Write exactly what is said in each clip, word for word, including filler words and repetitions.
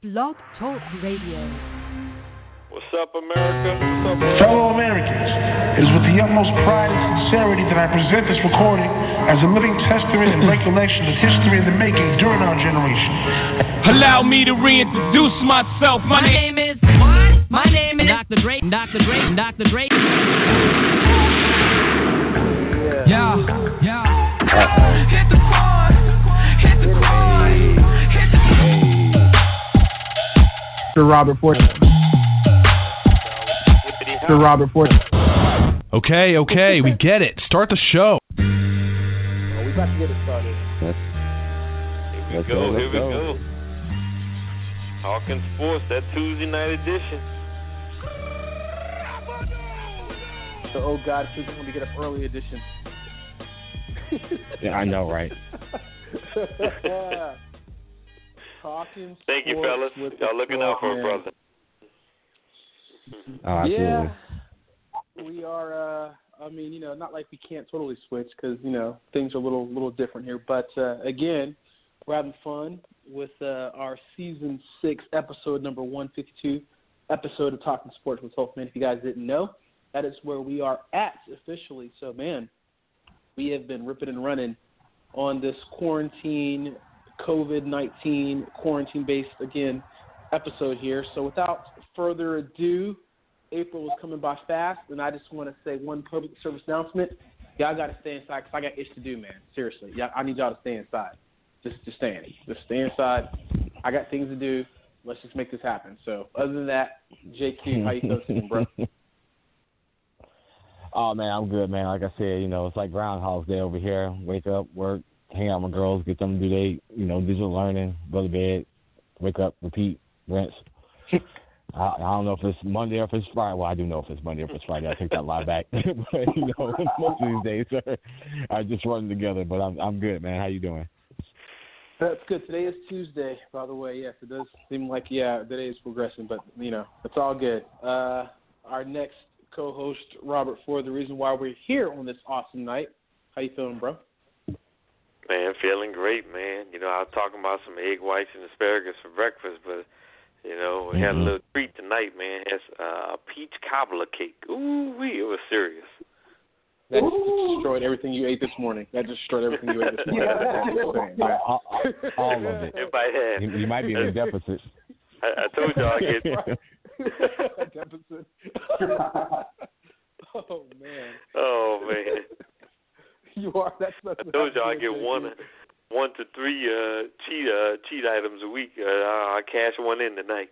Blog Talk Radio. What's up, America? What's up, America? Fellow Americans, it is with the utmost pride and sincerity that I present this recording as a living testament and recollection of history in the making during our generation. Allow me to reintroduce myself. My, My name is what? My name is Doctor Dre. Doctor Dre. Doctor Dre. Yeah, yeah. Hit the bar. Hit the bar. Hit the Mister Robert Ford. Mister Robert Ford. Okay, okay, we get it. Start the show. Well, we about to get it started. Here we go, here we go. Talking sports, that Tuesday night edition. The oh God, please let me get up early edition. Yeah, I know, right? Talking Thank you, sports fellas. with Y'all looking out for a man. brother. Oh, Yeah, we are. Uh, I mean, you know, not like we can't totally switch because you know things are a little, little different here. But uh, again, we're having fun with uh, our season six episode number one fifty-two episode of Talking Sports with Hope. Man, if you guys didn't know, that is where we are at officially. So, man, we have been ripping and running on this quarantine, COVID nineteen quarantine-based again episode here. So, without further ado, April is coming by fast, and I just want to say one public service announcement. Y'all got to stay inside because I got ish to do, man. Seriously. Y'all, I need y'all to stay inside. Just, just stay in. Just stay inside. I got things to do. Let's just make this happen. So, other than that, J Q, how you feeling, bro? Oh, man, I'm good, man. Like I said, you know, it's like Groundhog's Day over here. Wake up, work, hang out with my girls, get them to do their, you know, digital learning, go to bed, wake up, repeat, rinse. I, I don't know if it's Monday or if it's Friday. Well, I do know if it's Monday or if it's Friday. I take that lie back. But, you know, most of these days are, are just running together. But I'm I'm good, man. How you doing? That's good. Today is Tuesday, by the way. Yes, it does seem like, yeah, the day is progressing. But, you know, it's all good. Uh, our next co-host, Robert Ford, the reason why we're here on this awesome night. How you feeling, bro? Man, feeling great, man. You know, I was talking about some egg whites and asparagus for breakfast, but, you know, we had a little treat tonight, man. It's uh, a peach cobbler cake. Ooh-wee, it was serious. That just destroyed everything you ate this morning. That just destroyed everything you ate this morning. Yeah. all, all of it. Everybody had. You, you might be in a deficit. I, I told y'all I get deficit. Oh man. Oh man. You are. That's. that's I told y'all I get one, one to three uh, cheat uh, cheat items a week. Uh, I cash one in tonight.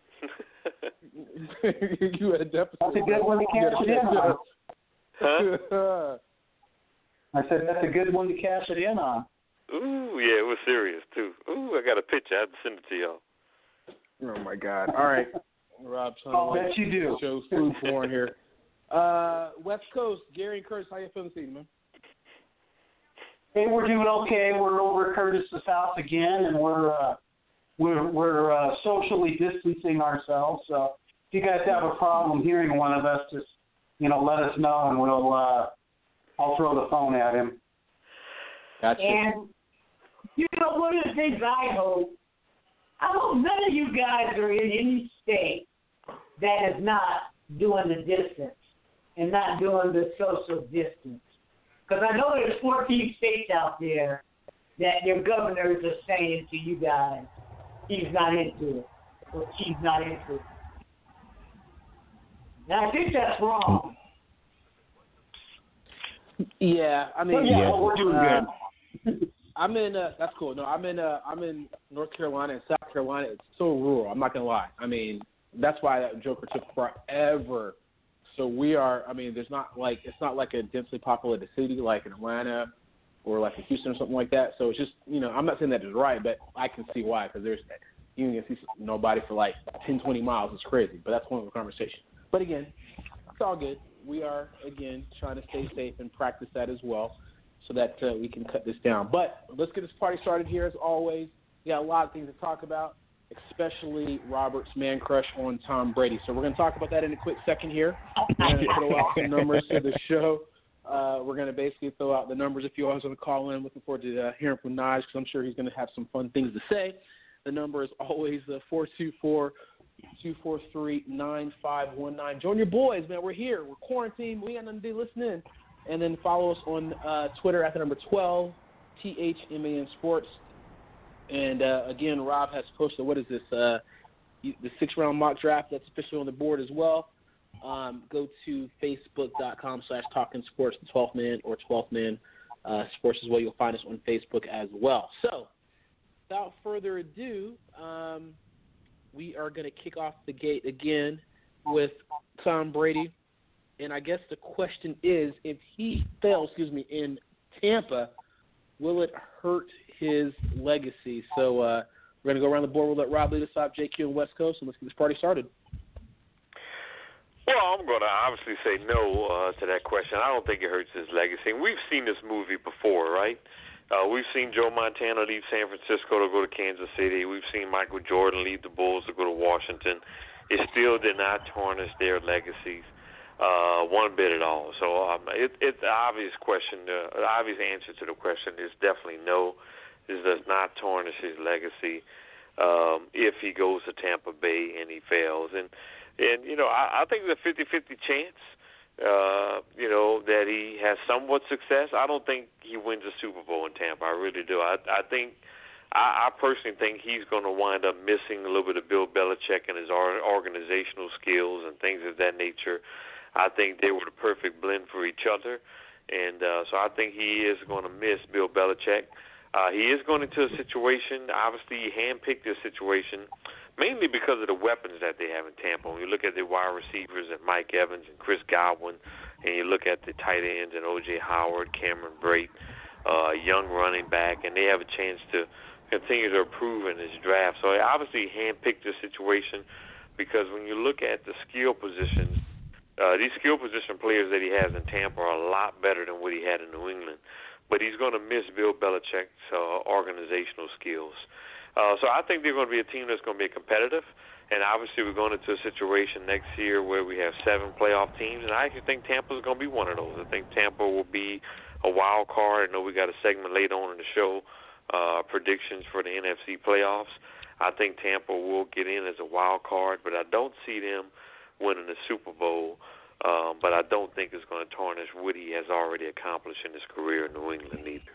You had a deficit. That's a good one to cash it in on. Huh? I said that's a good one to cash it in on. Ooh, yeah, it was serious too. Ooh, I got a picture. I have to send it to y'all. Oh my God! All right, Rob. I'll bet you do. Show's food porn here. Uh, West Coast, Gary and Curtis, how you feeling this evening, man? Hey, we're doing okay. We're over at Curtis's house again, and we're uh, we're we're uh, socially distancing ourselves. So if you guys have a problem hearing one of us, just you know let us know, and we'll uh, I'll throw the phone at him. Gotcha. And you know one of the things I hope, I hope none of you guys are in any state that is not doing the distance and not doing the social distance. Because I know there's fourteen states out there that your governors are saying to you guys, he's not into it, or she's not into it. And I think that's wrong. Yeah, I mean, Well, yeah, yeah, well, we're doing uh, good. I'm in. Uh, that's cool. No, I'm in. Uh, I'm in North Carolina and South Carolina. It's so rural. I'm not gonna lie. I mean, that's why that Joker took forever. So we are. I mean, there's not like it's not like a densely populated city like in Atlanta or like in Houston or something like that. So it's just you know I'm not saying that is right, but I can see why because there's you can see nobody for like ten, twenty miles. It's crazy, but that's one of the conversation. But again, it's all good. We are again trying to stay safe and practice that as well, so that uh, we can cut this down. But let's get this party started here as always. We got a lot of things to talk about, especially Robert's man crush on Tom Brady. So we're going to talk about that in a quick second here. We're going to throw out some numbers to the show. Uh, we're going to basically throw out the numbers if you always want to call in. Looking forward to uh, hearing from Naj because I'm sure he's going to have some fun things to say. The number is always uh, four two four, two four three, nine five one nine. Join your boys, man. We're here. We're quarantined. We got nothing to do. Listen in. And then follow us on uh, Twitter at the number twelve, T H M A N Sports. And, uh, again, Rob has posted, what is this, uh, the six-round mock draft that's officially on the board as well. Um, go to facebook.com slash talking sports, the twelfth man, or twelfth man uh, sports as well. You'll find us on Facebook as well. So, without further ado, um, we are going to kick off the gate again with Tom Brady. And I guess the question is, if he fails, excuse me, in Tampa, will it hurt his legacy? So uh, we're going to go around the board. We'll let Rob lead us off, J Q and West Coast, and let's get this party started. Well, I'm going to obviously say no uh, to that question. I don't think it hurts his legacy. And we've seen this movie before, right? Uh, we've seen Joe Montana leave San Francisco to go to Kansas City. We've seen Michael Jordan leave the Bulls to go to Washington. It still did not tarnish their legacies uh, one bit at all. So um, it, it's the obvious question. Uh, the obvious answer to the question is definitely no. This does not tarnish his legacy um, if he goes to Tampa Bay and he fails. And, and you know, I, I think there's a fifty-fifty chance, uh, you know, that he has somewhat success. I don't think he wins a Super Bowl in Tampa. I really do. I, I think, I, I personally think he's going to wind up missing a little bit of Bill Belichick and his organizational skills and things of that nature. I think they were the perfect blend for each other. And uh, so I think he is going to miss Bill Belichick. Uh, he is going into a situation, obviously he handpicked this situation, mainly because of the weapons that they have in Tampa. When you look at the wide receivers and Mike Evans and Chris Godwin, and you look at the tight ends and O J Howard, Cameron Brate, uh, young running back, and they have a chance to continue to improve in this draft. So obviously he handpicked this situation because when you look at the skill positions, uh, these skill position players that he has in Tampa are a lot better than what he had in New England. But he's going to miss Bill Belichick's uh, organizational skills. Uh, so I think they're going to be a team that's going to be competitive. And obviously we're going into a situation next year where we have seven playoff teams. And I actually think Tampa's going to be one of those. I think Tampa will be a wild card. I know we got a segment later on in the show, uh, predictions for the N F C playoffs. I think Tampa will get in as a wild card, but I don't see them winning the Super Bowl. Um, but I don't think it's going to tarnish what he has already accomplished in his career in New England either.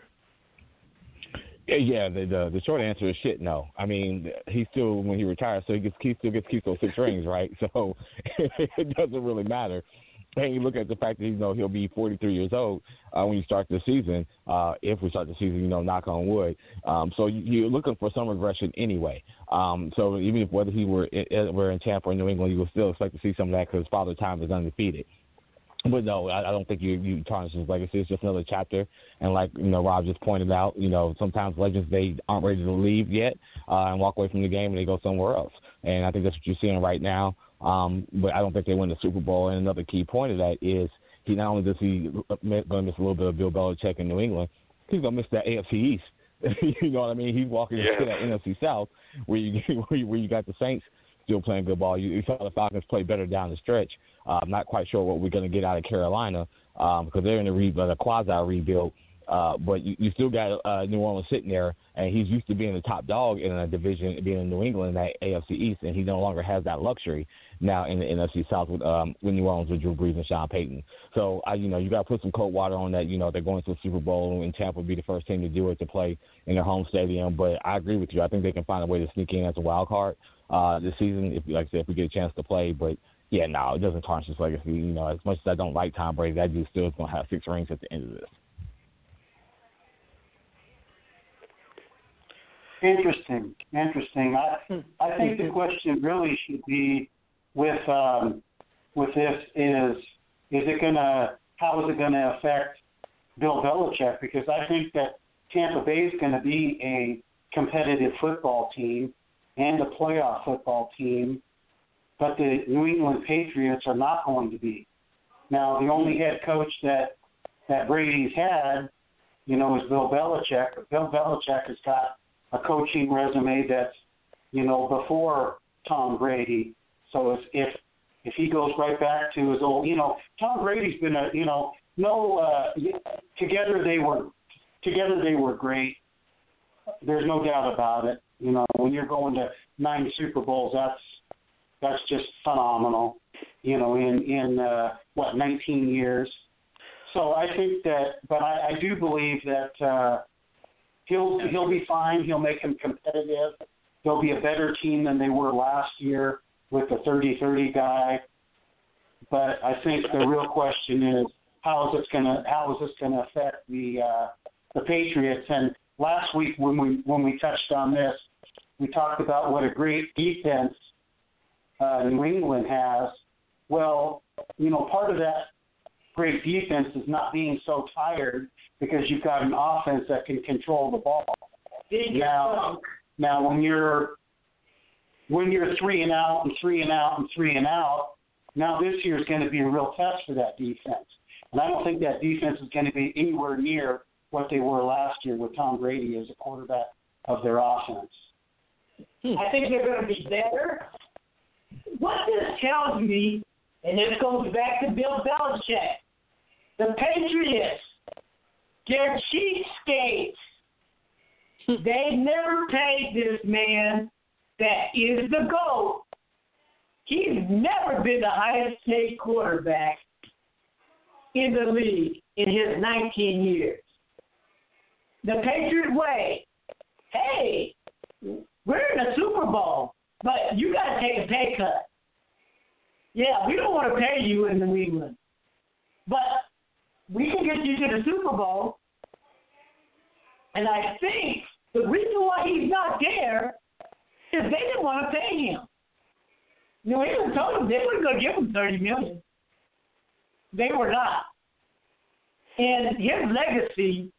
Yeah, yeah. The, the the short answer is shit. No, I mean he still when he retires, so he gets he still gets to keep those six rings, right? So it doesn't really matter. And you look at the fact that you know he'll be forty-three years old uh, when you start the season. Uh, if we start the season, you know, knock on wood. Um, so you're looking for some regression anyway. Um, so even if whether he were in, were in Tampa or New England, you will still expect to see some of that because Father Time is undefeated. But no, I, I don't think you you tarnish his legacy. It's just another chapter. And like you know, Rob just pointed out, you know, sometimes legends they aren't ready to leave yet uh, and walk away from the game and they go somewhere else. And I think that's what you're seeing right now. Um, but I don't think they win the Super Bowl. And another key point of that is he not only does he going to miss a little bit of Bill Belichick in New England, he's going to miss that A F C East. You know what I mean? He's walking yeah. into that N F C South where you where you got the Saints still playing good ball. You, you saw the Falcons play better down the stretch. Uh, I'm not quite sure what we're going to get out of Carolina um, because they're in a, re- a quasi rebuild. Uh, but you, you still got uh, New Orleans sitting there, and he's used to being the top dog in a division, being in New England, that A F C East, and he no longer has that luxury now in the N F C South with, um, with New Orleans with Drew Brees and Sean Payton. So, I, you know, you got to put some cold water on that. You know, they're going to the Super Bowl, and Tampa will be the first team to do it to play in their home stadium. But I agree with you. I think they can find a way to sneak in as a wild card uh, this season, if, like I said, if we get a chance to play. But, yeah, no, it doesn't tarnish his legacy. You know, as much as I don't like Tom Brady, that dude still is going to have six rings at the end of this. Interesting, interesting. I I think the question really should be with um, with this is is it gonna how is it gonna affect Bill Belichick? Because I think that Tampa Bay is going to be a competitive football team and a playoff football team, but the New England Patriots are not going to be. Now, the only head coach that that Brady's had, you know, is Bill Belichick. But Bill Belichick has got a coaching resume that's, you know, before Tom Brady. So if if, if he goes right back to his old, you know, Tom Brady's been a, you know, no, uh, together they were, together they were great. There's no doubt about it. You know, when you're going to nine Super Bowls, that's that's just phenomenal. You know, in in uh, what nineteen years. So I think that, but I, I do believe that uh, he'll he'll be fine. He'll make them competitive. They'll be a better team than they were last year with the thirty thirty guy. But I think the real question is how is this gonna how is this gonna affect the uh, the Patriots? And last week when we when we touched on this, we talked about what a great defense uh, New England has. Well, you know, part of that great defense is not being so tired because you've got an offense that can control the ball. Now, now when you're when you're three and out and three and out and three and out, now this year is going to be a real test for that defense. And I don't think that defense is going to be anywhere near what they were last year with Tom Brady as a quarterback of their offense. I think they're going to be better. What this tells me, and this goes back to Bill Belichick, the Patriots, they're cheapskates. They never paid this man that is the GOAT. He's never been the highest paid quarterback in the league in his nineteen years. The Patriot way, hey, we're in a Super Bowl, but you got to take a pay cut. Yeah, we don't want to pay you in New England, but we can get you to the Super Bowl. And I think the reason why he's not there is they didn't want to pay him. New England told him they weren't going to give him thirty million dollars. They were not. And his legacy,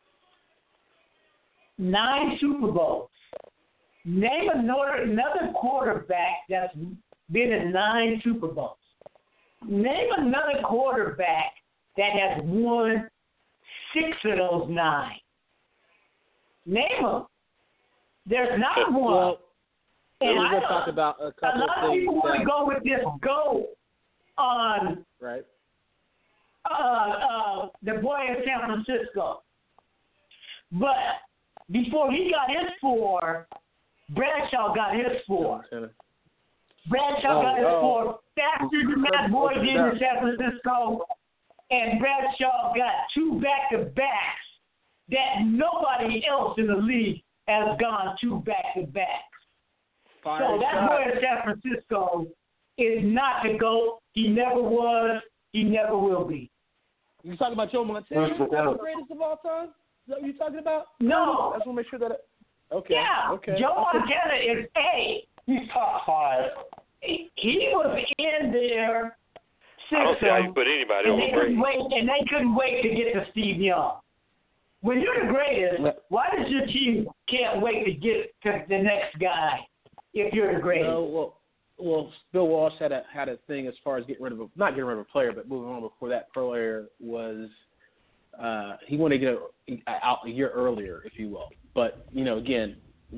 nine Super Bowls. Name another, another quarterback that's been in nine Super Bowls. Name another quarterback that has won six of those nine. Name them. There's not one. Well, and we're I going to talk about a couple a lot of of things. people want to that, go with this go on right. uh, uh, the boy in San Francisco. But before he got his four, Bradshaw got his four. Bradshaw oh, got his oh. four faster than that boy did in San Francisco. And Bradshaw got two back-to-backs that nobody else in the league has gone two back-to-backs. Fire so that shot. boy in San Francisco is not the GOAT. He never was. He never will be. You talking about Joe Montana? The greatest of all time? Is that what you're talking about? No. I just want to make sure that. It, okay. Yeah. Okay. Joe okay. Montana is A. He's top five. He, he was in there. I don't see how you put anybody and over they Brady. couldn't wait, and they couldn't wait to get to Steve Young. When you're the greatest, why does your team can't wait to get to the next guy if you're the greatest? No, well, well, Bill Walsh had a had a thing as far as getting rid of a not getting rid of a player, but moving on before that player was uh, he wanted to get a, out a year earlier, if you will. But you know, again,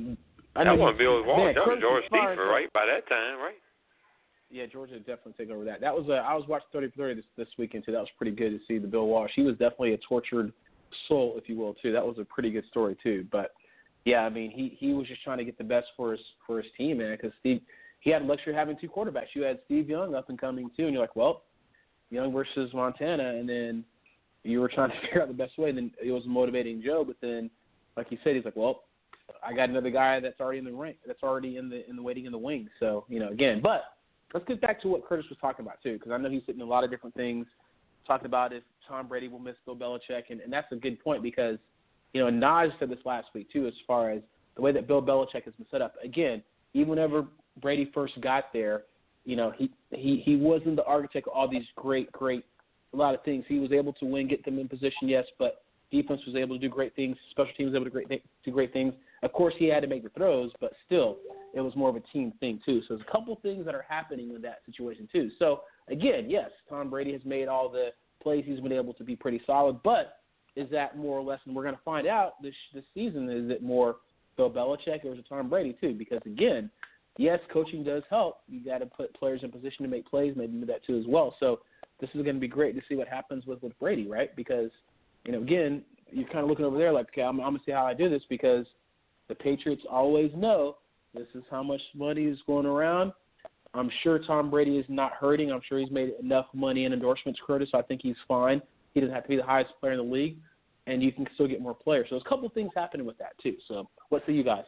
I that know wasn't Bill Walsh. That was George Stephen, Stephen, right? By that time, right? Yeah, Georgia definitely take over that. That was a, I was watching thirty for thirty this, this weekend too. That was pretty good to see the Bill Walsh. He was definitely a tortured soul, if you will, too. That was a pretty good story too. But yeah, I mean, he, he was just trying to get the best for his for his team, man. Because Steve, he had the luxury of having two quarterbacks. You had Steve Young up and coming too, and you're like, well, Young versus Montana, and then you were trying to figure out the best way. And then it was motivating Joe, but then, like he said, he's like, well, I got another guy that's already in the rank, that's already in the in the waiting in the wings. So you know, again, but. Let's get back to what Curtis was talking about, too, because I know he's sitting in a lot of different things, talking about if Tom Brady will miss Bill Belichick, and, and that's a good point because, you know, Naj said this last week, too, as far as the way that Bill Belichick has been set up. Again, even whenever Brady first got there, you know, he, he, he wasn't the architect of all these great, great, a lot of things. He was able to win, get them in position, yes, but defense was able to do great things, special teams was able to great th- do great things. Of course, he had to make the throws, but still, it was more of a team thing, too. So there's a couple things that are happening in that situation, too. So, again, yes, Tom Brady has made all the plays. He's been able to be pretty solid. But is that more or less, and we're going to find out this this season, is it more Bill Belichick or is it Tom Brady, too? Because, again, yes, coaching does help. You got to put players in position to make plays, maybe do that, too, as well. So this is going to be great to see what happens with, with Brady, right? Because, you know, again, you're kind of looking over there like, okay, I'm, I'm going to see how I do this because The Patriots always know this is how much money is going around. I'm sure Tom Brady is not hurting. I'm sure he's made enough money in endorsements, Curtis, so I think he's fine. He doesn't have to be the highest player in the league, and you can still get more players. So there's a couple of things happening with that, too. So what say you guys?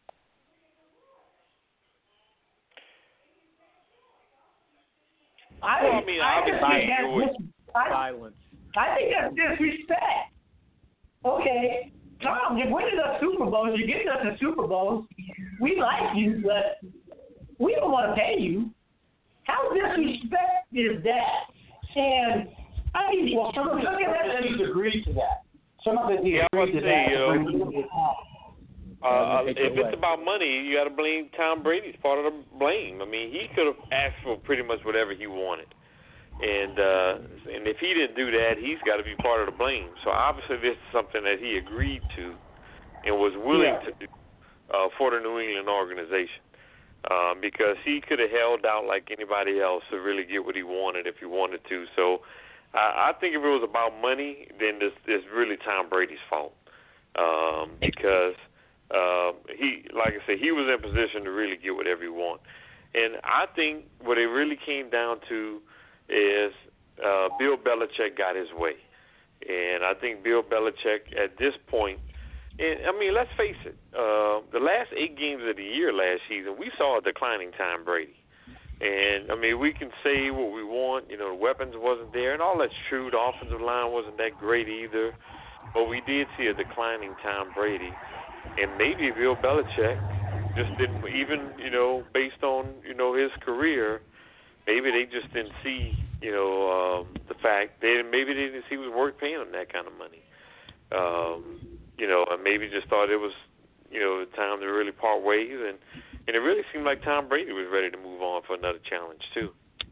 I, well, I mean, I, obviously, I, think that's, Silence. I think that's disrespect. Okay, Tom, you're winning us Super Bowls. You're getting us the Super Bowls. We like you, but we don't want to pay you. How disrespect is that? And I mean, well, some of the entities agreed to that. Some of the entities yeah, agreed to say, that. Uh, to bring it up. Uh, if it's about money, you got to blame Tom Brady's part of the blame. I mean, he could have asked for pretty much whatever he wanted, and uh, and if he didn't do that, he's got to be part of the blame. So obviously, this is something that he agreed to and was willing yeah. to do uh, for the New England organization, um, because he could have held out like anybody else to really get what he wanted if he wanted to. So I, I think if it was about money, then this is really Tom Brady's fault, um, because. Uh, he, like I said, he was in position to really get whatever he want. And I think what it really came down to is uh, Bill Belichick got his way. And I think Bill Belichick at this point, and I mean, let's face it, uh, the last eight games of the year last season, we saw a declining Tom Brady. And, I mean, we can say what we want, you know, the weapons wasn't there, and all that's true. The offensive line wasn't that great either. But we did see a declining Tom Brady. And maybe Bill Belichick just didn't, even, you know, based on, you know, his career, maybe they just didn't see, you know, um, the fact, they maybe they didn't see it was worth paying him that kind of money. Um, you know, and maybe just thought it was, you know, time to really part ways. And, and it really seemed like Tom Brady was ready to move on for another challenge, too.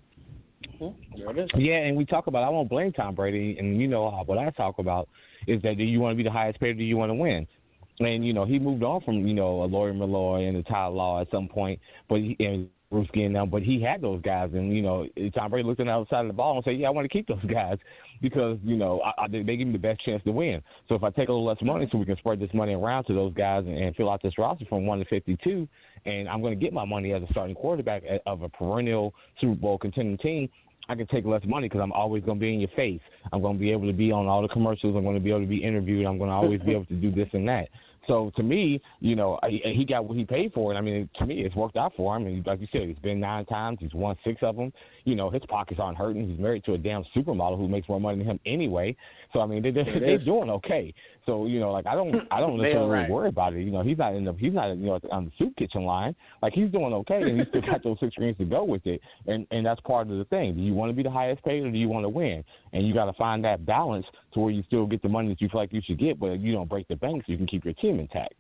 Yeah, and we talk about, I won't blame Tom Brady, and you know what I talk about is that do you want to be the highest paid or do you want to win? And, you know, he moved on from, you know, a Lawyer Malloy and a Tyler Law at some point, but he, and Bruce Gannon, but he had those guys. And, you know, Tom Brady looked on the other side of the ball and said, yeah, I want to keep those guys because, you know, I, I, they give me the best chance to win. So if I take a little less money so we can spread this money around to those guys and, and fill out this roster from one to fifty-two, and I'm going to get my money as a starting quarterback of a perennial Super Bowl contending team, I can take less money because I'm always going to be in your face. I'm going to be able to be on all the commercials. I'm going to be able to be interviewed. I'm going to always be able to do this and that. So to me, you know, he got what he paid for it. I mean, to me, it's worked out for him. And like you said, he's been nine times. He's won six of them. You know, his pockets aren't hurting. He's married to a damn supermodel who makes more money than him anyway. So I mean, they, they're, they're doing okay. So you know, like I don't, I don't necessarily right. worry about it. You know, he's not in the, he's not, you know, on the soup kitchen line. Like he's doing okay, and he's still got those six rings to go with it. And and that's part of the thing. Do you want to be the highest paid or do you want to win? And you got to find that balance to where you still get the money that you feel like you should get, but you don't break the bank so you can keep your team intact.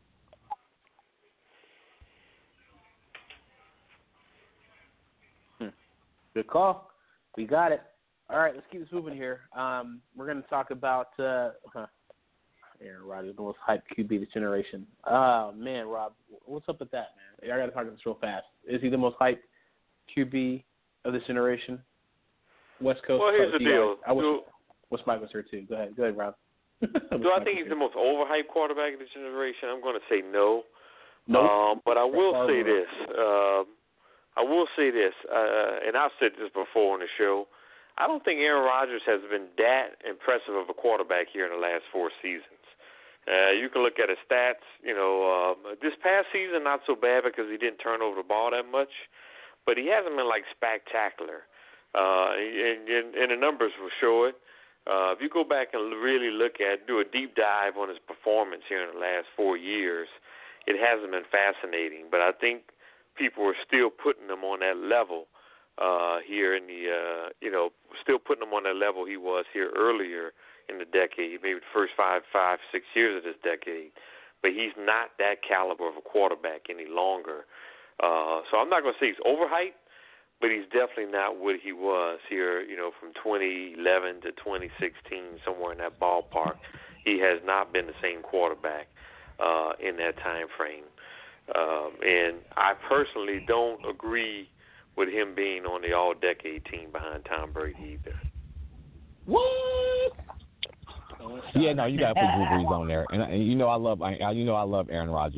Good call. We got it. All right, let's keep this moving here. Um, we're going to talk about uh, huh, Aaron Rodgers, the most hyped Q B this generation. Oh, man, Rob, what's up with that, man? I got to talk about this real fast. Is he the most hyped Q B of this generation? West Coast. Well, here's the deal. I wish, wish Mike was here, too. Go ahead. Go ahead, Rob. Do I think he's the most overhyped quarterback of this generation? I'm going to say no. Nope. Um, but I will say this. Um, I will say this, uh, and I've said this before on the show. I don't think Aaron Rodgers has been that impressive of a quarterback here in the last four seasons. Uh, you can look at his stats. You know, uh, this past season not so bad because he didn't turn over the ball that much, but he hasn't been like spectacular, uh, and, and, and the numbers will show it. Uh, if you go back and really look at, do a deep dive on his performance here in the last four years, it hasn't been fascinating. But I think people are still putting him on that level uh, here in the, uh, you know, still putting him on that level he was here earlier in the decade, maybe the first five, five, six years of this decade. But he's not that caliber of a quarterback any longer. Uh, so I'm not going to say he's overhyped, but he's definitely not what he was here, you know, from twenty eleven to twenty sixteen, somewhere in that ballpark. He has not been the same quarterback uh, in that time frame. Um, and I personally don't agree with him being on the all-decade team behind Tom Brady either. What? Yeah, no, you got to put Drew Brees on there, and, and you know I love, I, you know I love Aaron Rodgers.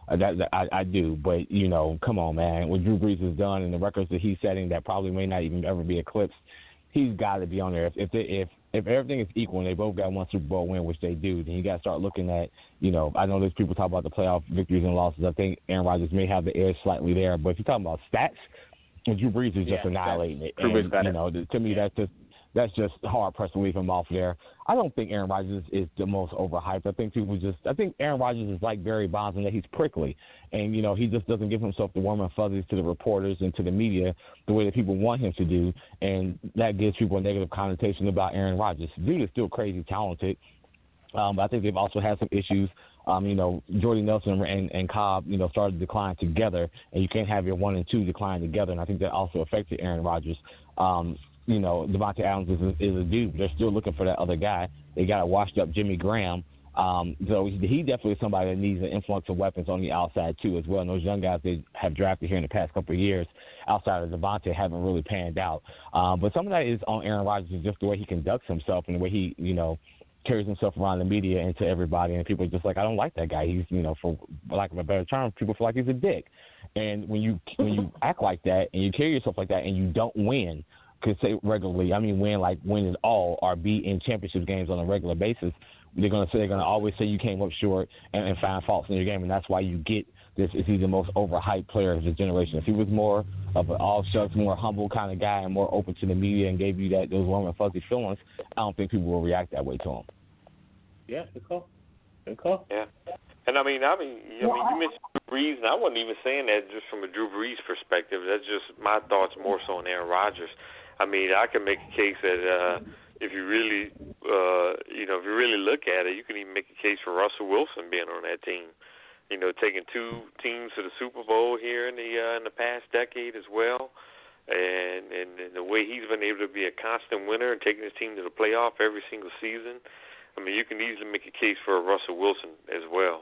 Uh, that, that I, I do, but you know, come on, man. What Drew Brees has done and the records that he's setting that probably may not even ever be eclipsed, he's got to be on there. If if, they, if if everything is equal and they both got one Super Bowl win, which they do, then you got to start looking at, you know, I know there's people talk about the playoff victories and losses. I think Aaron Rodgers may have the edge slightly there, but if you're talking about stats, Drew Brees is just yeah, annihilating it. Drew And, you know, to me, yeah. that's just that's just hard pressed to leave him off there. I don't think Aaron Rodgers is the most overhyped. I think people just, I think Aaron Rodgers is like Barry Bonds in that he's prickly, and you know he just doesn't give himself the warm and fuzzies to the reporters and to the media the way that people want him to do, and that gives people a negative connotation about Aaron Rodgers. Dude is still crazy talented, um, but I think they've also had some issues. Um, you know, Jordy Nelson and, and Cobb, you know, started to decline together, and you can't have your one and two decline together, and I think that also affected Aaron Rodgers. Um, you know, Devontae Adams is a, is a dude. They're still looking for that other guy. They got a washed-up Jimmy Graham. Um, so he, he definitely is somebody that needs an influx of weapons on the outside, too, as well. And those young guys they have drafted here in the past couple of years outside of Devontae haven't really panned out. Um, but some of that is on Aaron Rodgers, is just the way he conducts himself and the way he, you know, carries himself around the media and to everybody, and people are just like, I don't like that guy. He's, you know, for lack of a better term, people feel like he's a dick. And when you when you act like that and you carry yourself like that and you don't win, could say regularly, I mean win like win it all or be in championship games on a regular basis, they're gonna say they're gonna always say you came up short and, and find faults in your game, and that's why you get this. Is he the most overhyped player of his generation? If he was more of an all shucks, more humble kind of guy and more open to the media and gave you that those warm and fuzzy feelings, I don't think people will react that way to him. Yeah, good call. Good call. Yeah. And I mean, I mean, I mean, you mentioned Drew Brees, and I wasn't even saying that just from a Drew Brees perspective. That's just my thoughts more so on Aaron Rodgers. I mean, I can make a case that uh, if you really, uh, you know, if you really look at it, you can even make a case for Russell Wilson being on that team. You know, taking two teams to the Super Bowl here in the uh, in the past decade as well, and, and and the way he's been able to be a constant winner and taking his team to the playoff every single season. I mean, you can easily make a case for Russell Wilson as well.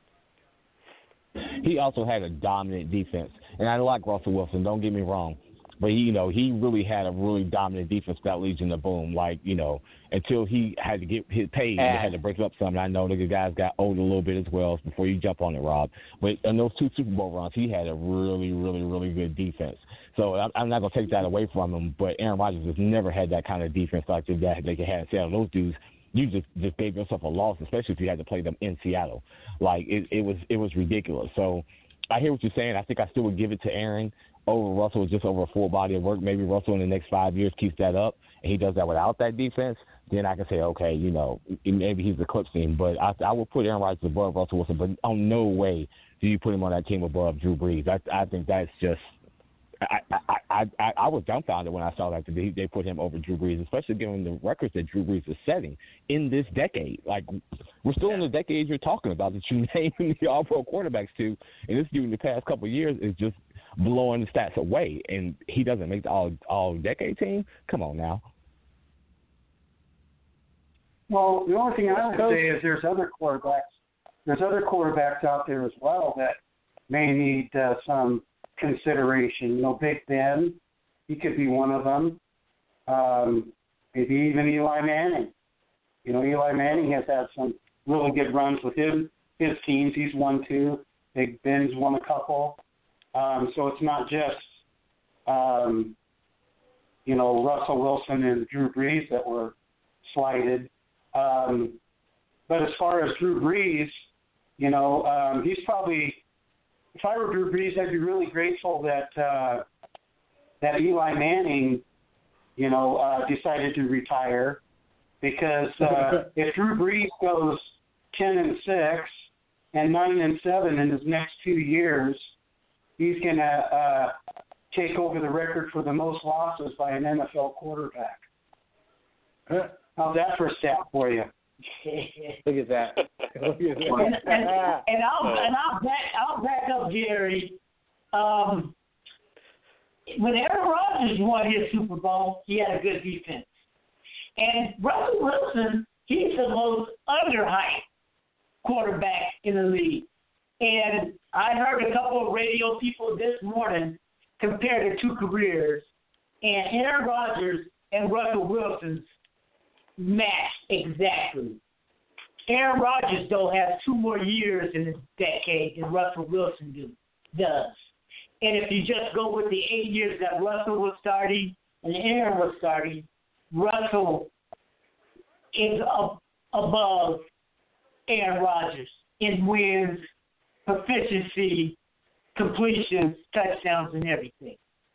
He also had a dominant defense, and I like Russell Wilson. Don't get me wrong. But, he, you know, he really had a really dominant defense that leads in the boom. Like, you know, until he had to get his paid, he had to break up something. I know the guys got older a little bit as well before you jump on it, Rob. But in those two Super Bowl runs, he had a really, really, really good defense. So I'm not going to take that away from him. But Aaron Rodgers has never had that kind of defense like that they could have in Seattle. Those dudes, you just, just gave yourself a loss, especially if you had to play them in Seattle. Like, it, it was it was ridiculous. So I hear what you're saying. I think I still would give it to Aaron over Russell, just over a full body of work. Maybe Russell in the next five years keeps that up, and he does that without that defense. Then I can say, okay, you know, maybe he's eclipsing. But I, I would put Aaron Rodgers above Russell Wilson, but on no way do you put him on that team above Drew Brees. I, I think that's just I, I, I, I, I was dumbfounded when I saw that they, they put him over Drew Brees, especially given the records that Drew Brees is setting in this decade. Like, we're still in the decade you're talking about that you named the All-Pro quarterbacks to, and this dude in the past couple of years is just blowing the stats away, and he doesn't make the all all decade team. Come on now. Well, the only thing I would say is there's other quarterbacks. There's other quarterbacks out there as well that may need uh, some consideration. You know, Big Ben, he could be one of them. Um, maybe even Eli Manning. You know, Eli Manning has had some really good runs with him, his teams. He's won two. Big Ben's won a couple. Um, so it's not just, um, you know, Russell Wilson and Drew Brees that were slighted. Um, but as far as Drew Brees, you know, um, he's probably, if I were Drew Brees, I'd be really grateful that uh, that Eli Manning, you know, uh, decided to retire, because uh, if Drew Brees goes ten and six and nine and seven in his next two years, he's going to uh, take over the record for the most losses by an N F L quarterback. How's that for a stat for you? Look at that. Look at that. And, and, and I'll and I'll back I'll back up Jerry. Um, when Aaron Rodgers won his Super Bowl, he had a good defense. And Russell Wilson, he's the most underhyped quarterback in the league. And I heard a couple of radio people this morning compare their two careers, and Aaron Rodgers and Russell Wilson's matched exactly. Aaron Rodgers, though, has two more years in this decade than Russell Wilson do, does. And if you just go with the eight years that Russell was starting and Aaron was starting, Russell is up above Aaron Rodgers in wins, proficiency, completions, touchdowns, and everything.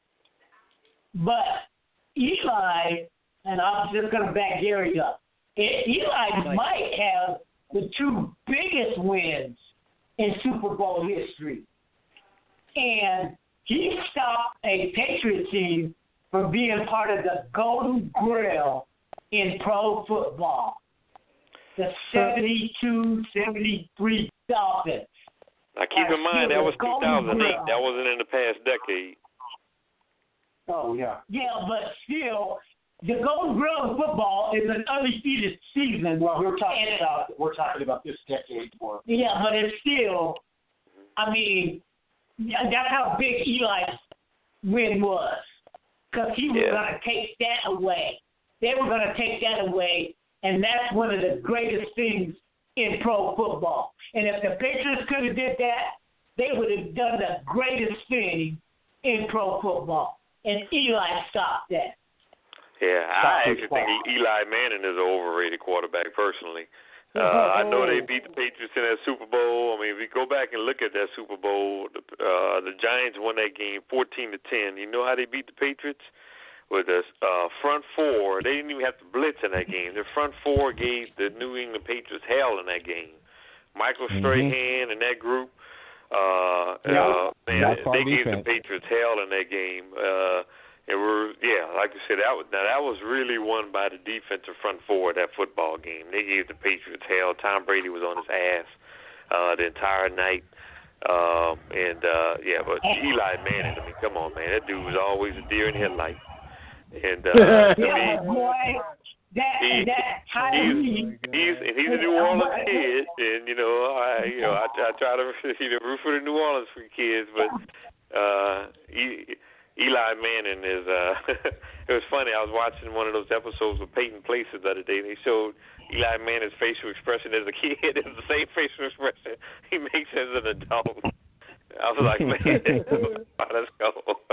But Eli, and I'm just going to back Gary up, Eli might have the two biggest wins in Super Bowl history. And he stopped a Patriot team from being part of the Golden Grill in pro football. The seventy-two seventy-three Dolphins. Now keep in mind, that was two thousand eight. That wasn't in the past decade. Oh, yeah. Yeah, but still, the Golden Grill of football is an undefeated season. Well, we're talking about we're talking about this decade more. Yeah, but it's still, I mean, that's how big Eli's win was, because he was yeah. going to take that away. They were going to take that away, and that's one of the greatest things in pro football. And if the Patriots could have did that, they would have done the greatest thing in pro football. And Eli stopped that. Yeah, I actually think Eli Manning is an overrated quarterback personally. Uh, I know they beat the Patriots in that Super Bowl. I mean, if we go back and look at that Super Bowl, the, uh, the Giants won that game fourteen to ten. You know how they beat the Patriots? With the uh, front four. They didn't even have to blitz in that game. The front four gave the New England Patriots hell in that game. Michael Strahan mm-hmm. and that group, uh, yeah, uh, man, they gave defense. the Patriots hell in that game. Uh, and we're yeah, like I said, that was now that was really won by the defensive front four of that football game. They gave the Patriots hell. Tom Brady was on his ass uh, the entire night. Um, and uh, yeah, but Eli Manning, I mean, come on, man, that dude was always a deer in headlights. And uh, yeah, I mean, boy, that he, that he's, he's and he's a New Orleans kid, and you know, I you know, I, I try to you know, root for the New Orleans for kids, but uh, he, Eli Manning is. Uh, it was funny. I was watching one of those episodes of Peyton Places the other day, and they showed Eli Manning's facial expression as a kid. It's the same facial expression he makes as an adult. I was like, man, let's go.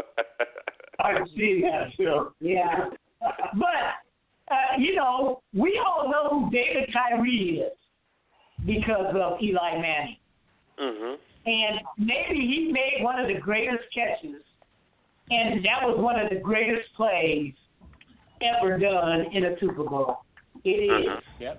I see that, sure. Yeah. But, uh, you know, we all know who David Tyree is because of Eli Manning. Mm-hmm. And maybe he made one of the greatest catches, and that was one of the greatest plays ever done in a Super Bowl. It is. Mm-hmm. Yep.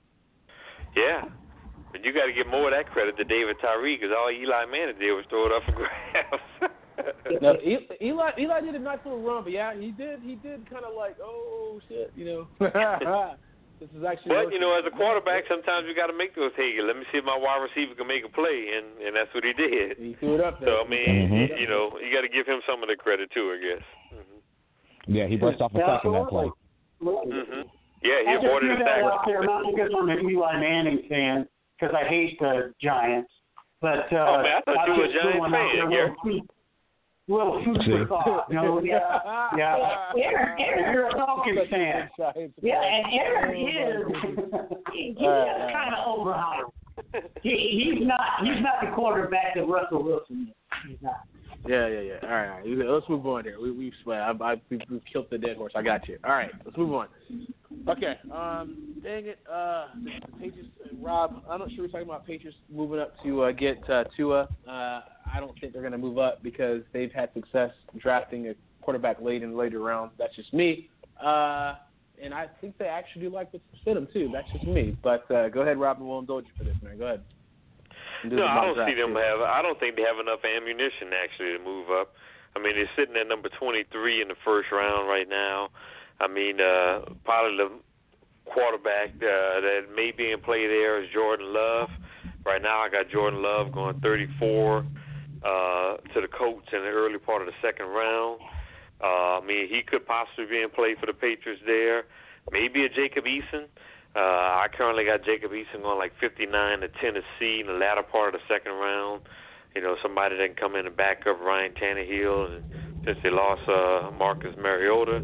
Yeah. But you got to give more of that credit to David Tyree because all Eli Manning did was throw it up for grabs. No, Eli Eli did a nice little run, but yeah, he did he did kind of like, oh shit, you know. This is actually. But you know, as a quarterback, sometimes you got to make those. Hey, let me see if my wide receiver can make a play, and, and that's what he did. He threw it up there. So I mean, mm-hmm. you, you know, you got to give him some of the credit too, I guess. Mm-hmm. Yeah, he burst off a sack in that play. Mm-hmm. Yeah, he avoided a sack. Out there, not because I'm an Eli Manning fan, because I hate the Giants, but uh, oh man, I thought you were a Giants fan, Gary. Little food for thought, you know, yeah, yeah. Aaron, Aaron, you're a Falcons fan. Yeah, and Aaron is he, he's uh, kind of overhyped. He, he's not he's not the quarterback that Russell Wilson is. He's not. Yeah, yeah, yeah. All right, all right. Let's move on here. We we've I, I we've, we've killed the dead horse. I got you. All right, let's move on. Okay. Um, dang it. Uh, the Patriots. Rob, I'm not sure we're talking about Patriots moving up to uh, get uh, Tua. Uh, I don't think they're going to move up because they've had success drafting a quarterback late in the later rounds. That's just me. Uh, and I think they actually do like to fit him too. That's just me. But uh, go ahead, Rob, and we'll indulge you for this, man. Go ahead. No, I don't see them too. have. I don't think they have enough ammunition actually to move up. I mean, they're sitting at number twenty-three in the first round right now. I mean, uh, probably the quarterback uh, that may be in play there is Jordan Love. Right now, I got Jordan Love going thirty-four uh, to the Colts in the early part of the second round. Uh, I mean, he could possibly be in play for the Patriots there. Maybe a Jacob Eason. Uh, I currently got Jacob Eason going like fifty-nine to Tennessee in the latter part of the second round. You know, somebody that can come in and back up Ryan Tannehill, and since they lost uh, Marcus Mariota.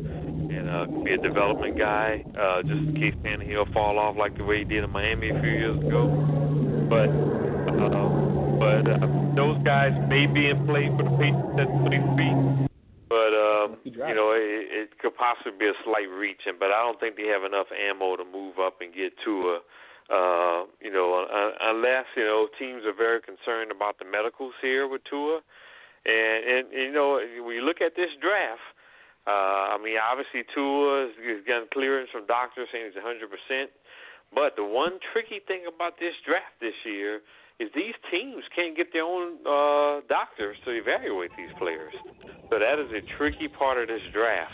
and uh, could be a development guy, uh, just in case Tannehill fall off like the way he did in Miami a few years ago. But uh, but uh, those guys may be in play for the Patriots at twenty-three. But, um, you know, it, it could possibly be a slight reach, and but I don't think they have enough ammo to move up and get Tua, uh, you know, uh, unless, you know, teams are very concerned about the medicals here with Tua. And, and you know, when you look at this draft, uh, I mean, obviously Tua has gotten clearance from doctors saying he's one hundred percent. But the one tricky thing about this draft this year is these teams can't get their own uh, doctors to evaluate these players. So that is a tricky part of this draft.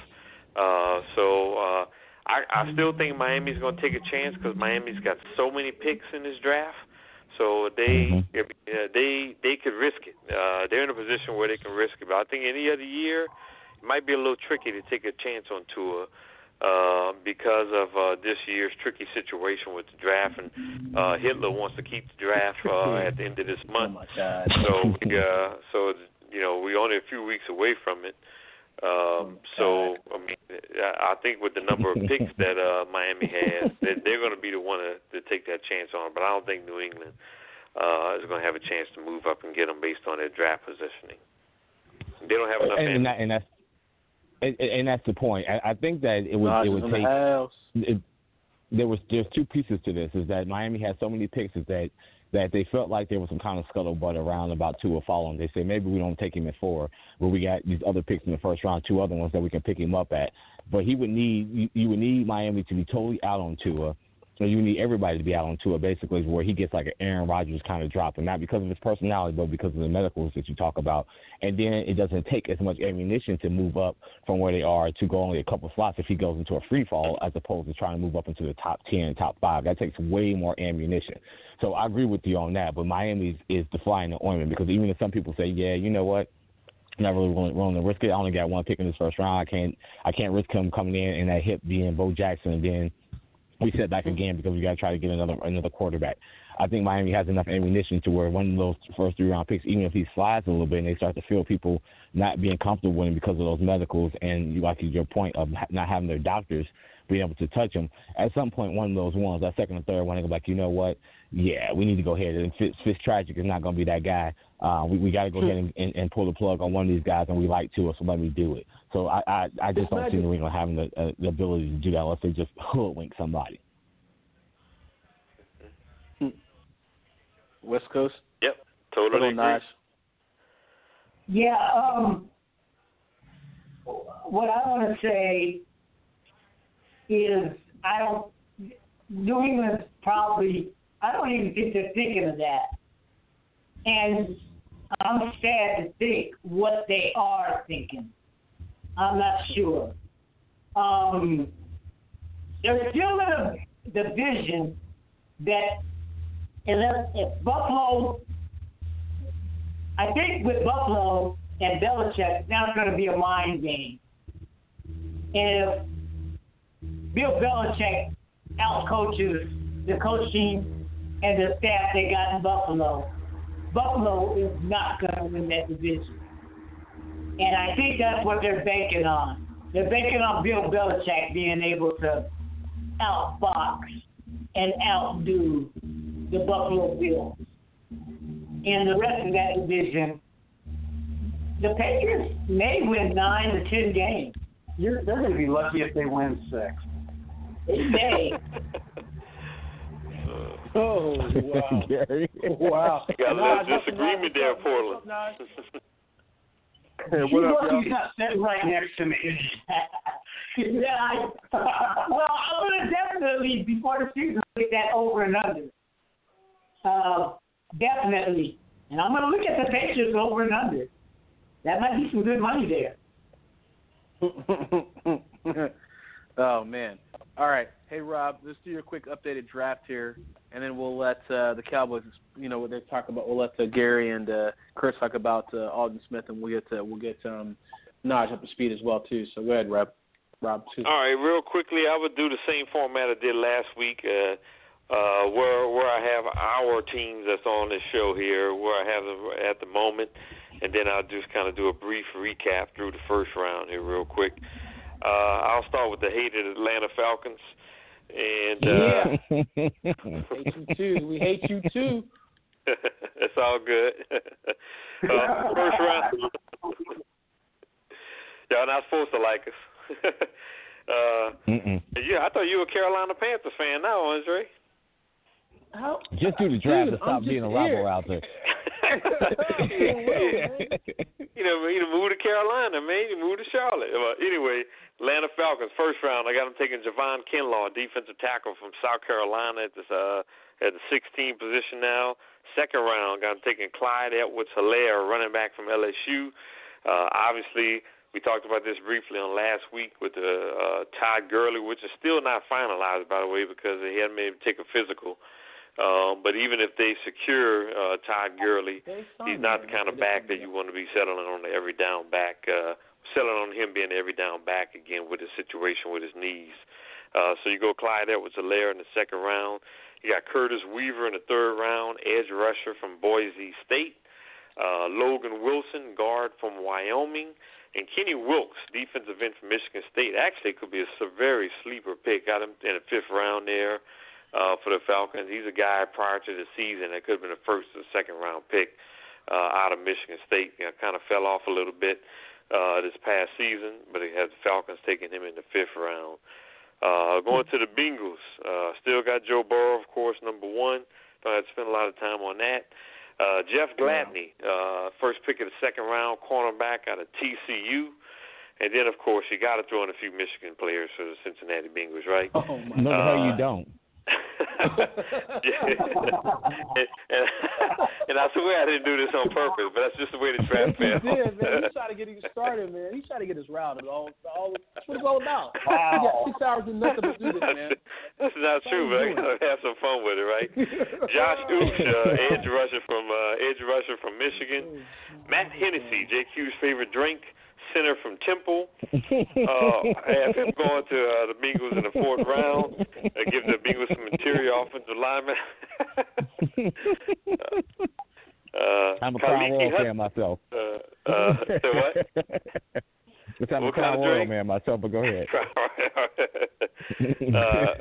Uh, so uh, I, I still think Miami's going to take a chance because Miami's got so many picks in this draft. So they if, uh, they they could risk it. Uh, they're in a position where they can risk it. But I think any other year, it might be a little tricky to take a chance on Tua. Uh, because of uh, this year's tricky situation with the draft, and uh, Hitler wants to keep the draft uh, at the end of this month. Oh my God. So, we, uh, so you know, we're only a few weeks away from it. Um, oh so, I mean, I think with the number of picks that uh, Miami has, they're, they're going to be the one to, to take that chance on. But I don't think New England uh, is going to have a chance to move up and get them based on their draft positioning. They don't have enough. And, and, that, and that's. And, and that's the point. I, I think that it would it would take. It, there was there's two pieces to this. Is that Miami had so many picks is that that they felt like there was some kind of scuttlebutt around about Tua following. They said maybe we don't take him at four, but we got these other picks in the first round, two other ones that we can pick him up at. But he would need you, you would need Miami to be totally out on Tua. So you need everybody to be out on Tua, basically, where he gets like an Aaron Rodgers kind of drop, and not because of his personality, but because of the medicals that you talk about. And then it doesn't take as much ammunition to move up from where they are to go only a couple slots if he goes into a free fall, as opposed to trying to move up into the top ten, top five. That takes way more ammunition. So I agree with you on that, but Miami is the fly in the ointment, because even if some people say, yeah, you know what, I'm not really willing, willing to risk it. I only got one pick in this first round. I can't I can't risk him coming in and that hip being Bo Jackson, and then we sit back again because we got to try to get another another quarterback. I think Miami has enough ammunition to where one of those first three round picks, even if he slides a little bit and they start to feel people not being comfortable with him because of those medicals, and you like your point of not having their doctors being able to touch him, at some point one of those ones, that second or third one, they go like, you know what, yeah, we need to go ahead. And Fitz, Fitztragic is not going to be that guy. Uh, we we got to go ahead and, and, and pull the plug on one of these guys, and we like Tua, so let me do it. So I I, I just don't see New England having the, uh, the ability to do that unless they just hoodwink somebody. West Coast? Yep, totally agree. Nice. Yeah, um, what I want to say is I don't, New England's probably, I don't even think they're thinking of that. And I'm sad to think what they are thinking. I'm not sure. Um, they're still in a division that, and if Buffalo, I think with Buffalo and Belichick, now it's going to be a mind game. And if Bill Belichick outcoaches the coaching and the staff they got in Buffalo, Buffalo is not going to win that division. And I think that's what they're banking on. They're banking on Bill Belichick being able to outbox and outdo the Buffalo Bills. And the rest of that division, the Patriots may win nine to ten games. You're, they're going to be lucky if they win six. They may. Oh, wow. Gary. Wow. You got a little disagreement there, Portland. Hey, what up, y'all? He's not sitting right next to me. yeah, I, well, I'm going to definitely, before the season, look at over and under. Uh, definitely. And I'm going to look at the Patriots over and under. That might be some good money there. Oh, man. All right. Hey, Rob, let's do your quick updated draft here, and then we'll let uh, the Cowboys, you know, what they talk about. We'll let uh, Gary and uh, Chris talk about uh, Aldon Smith, and we'll get uh, we'll get um, Naj up to speed as well, too. So go ahead, Rob. Rob, too. All right, real quickly, I would do the same format I did last week, uh, uh, where where I have our teams that's on this show here, where I have them at the moment, and then I'll just kind of do a brief recap through the first round here real quick. Uh, I'll start with the hated Atlanta Falcons. And uh, yeah, hate you too. We hate you too. It's all good. uh, first round. Y'all not supposed to like us. uh, yeah, I thought you were a Carolina Panthers fan now, Andre. How? Just do the draft Dude, and stop I'm being a just here. robber out there. You know, you move to Carolina, man. You move to Charlotte. But anyway, Atlanta Falcons, first round. I got them taking Javon Kinlaw, defensive tackle from South Carolina at this uh at the sixteenth position now. Second round, got them taking Clyde Edwards-Helaire, running back from L S U. Uh, obviously, we talked about this briefly on last week with the uh, Todd Gurley, which is still not finalized, by the way, because they hadn't been able to take a physical. Um, but even if they secure uh, Todd Gurley, he's not the kind of back that you want to be settling on the every down back, uh, settling on him being the every down back again with his situation with his knees. Uh, so you go Clyde Edwards-Helaire in the second round. You got Curtis Weaver in the third round, edge rusher from Boise State. Uh, Logan Wilson, guard from Wyoming. And Kenny Wilkes, defensive end from Michigan State. Actually could be a very sleeper pick. Got him in the fifth round there. Uh, for the Falcons. He's a guy prior to the season that could have been a first or second round pick uh, out of Michigan State. You know, kind of fell off a little bit uh, this past season, but it has the Falcons taking him in the fifth round. Uh, going to the Bengals, uh, still got Joe Burrow, of course, number one. Don't have to spend a lot of time on that. Uh, Jeff Gladney, uh, first pick of the second round, cornerback out of T C U. And then, of course, you got to throw in a few Michigan players for the Cincinnati Bengals, right? Oh, my no, uh, no, you don't. and, and, and I swear I didn't do this on purpose, but that's just the way the draft fell. He did, man. He's trying to get him started, man. He's trying to get us routed. All, all, that's what it's all about. Wow. You got six hours and nothing to do this, man. That's not that's true, but I gotta have some fun with it, right? Josh Oops, uh, edge rusher from uh, edge rusher from Michigan. Matt Hennessy, J Q's favorite drink. Center from Temple. Uh, I have him going to uh, the Bengals in the fourth round. Uh, give the Bengals some interior offensive linemen. uh, I'm a Crown Royal fan myself. Uh, uh, so what? Because I'm a Crown Royal man myself, but go ahead. uh,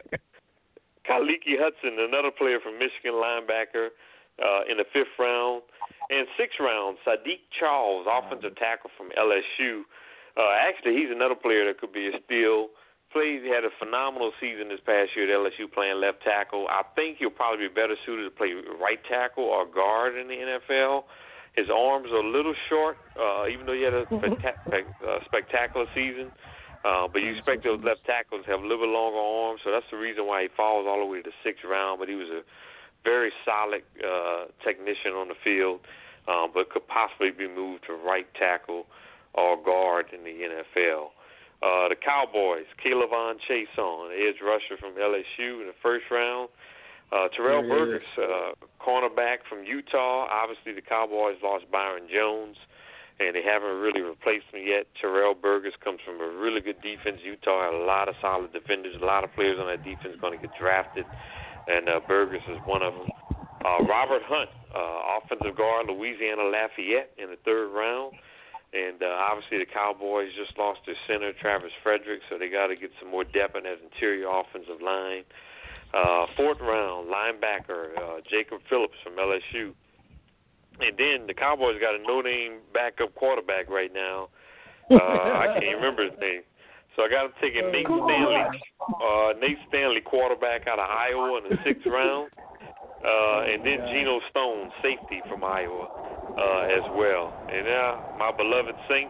Kaliki Hudson, another player from Michigan, linebacker, uh, in the fifth round. And sixth round, Sadiq Charles, offensive tackle from L S U. Uh, actually, he's another player that could be a steal. Played, he had a phenomenal season this past year at L S U playing left tackle. I think he'll probably be better suited to play right tackle or guard in the N F L. His arms are a little short, uh, even though he had a spectac- uh, spectacular season. Uh, but you expect those left tackles to have a little bit longer arms, so that's the reason why he falls all the way to the sixth round. But he was a very solid uh, technician on the field, um, but could possibly be moved to right tackle or guard in the N F L. Uh, the Cowboys, Kayvon Chason, edge rusher from L S U in the first round. Uh, Terrell yeah, Burgess, uh, cornerback from Utah. Obviously, the Cowboys lost Byron Jones, and they haven't really replaced him yet. Terrell Burgess comes from a really good defense. Utah had a lot of solid defenders. A lot of players on that defense going to get drafted. And uh, Burgess is one of them. Uh, Robert Hunt, uh, offensive guard, Louisiana Lafayette in the third round. And uh, obviously the Cowboys just lost their center, Travis Frederick, so they got to get some more depth in that interior offensive line. Uh, fourth round, linebacker, uh, Jacob Phillips from L S U. And then the Cowboys got a no-name backup quarterback right now. Uh, I can't remember his name. So I got him taking Nate Stanley, uh, Nate Stanley, quarterback out of Iowa in the sixth round, uh, and then Geno Stone, safety from Iowa, uh, as well. And now uh, my beloved Saints,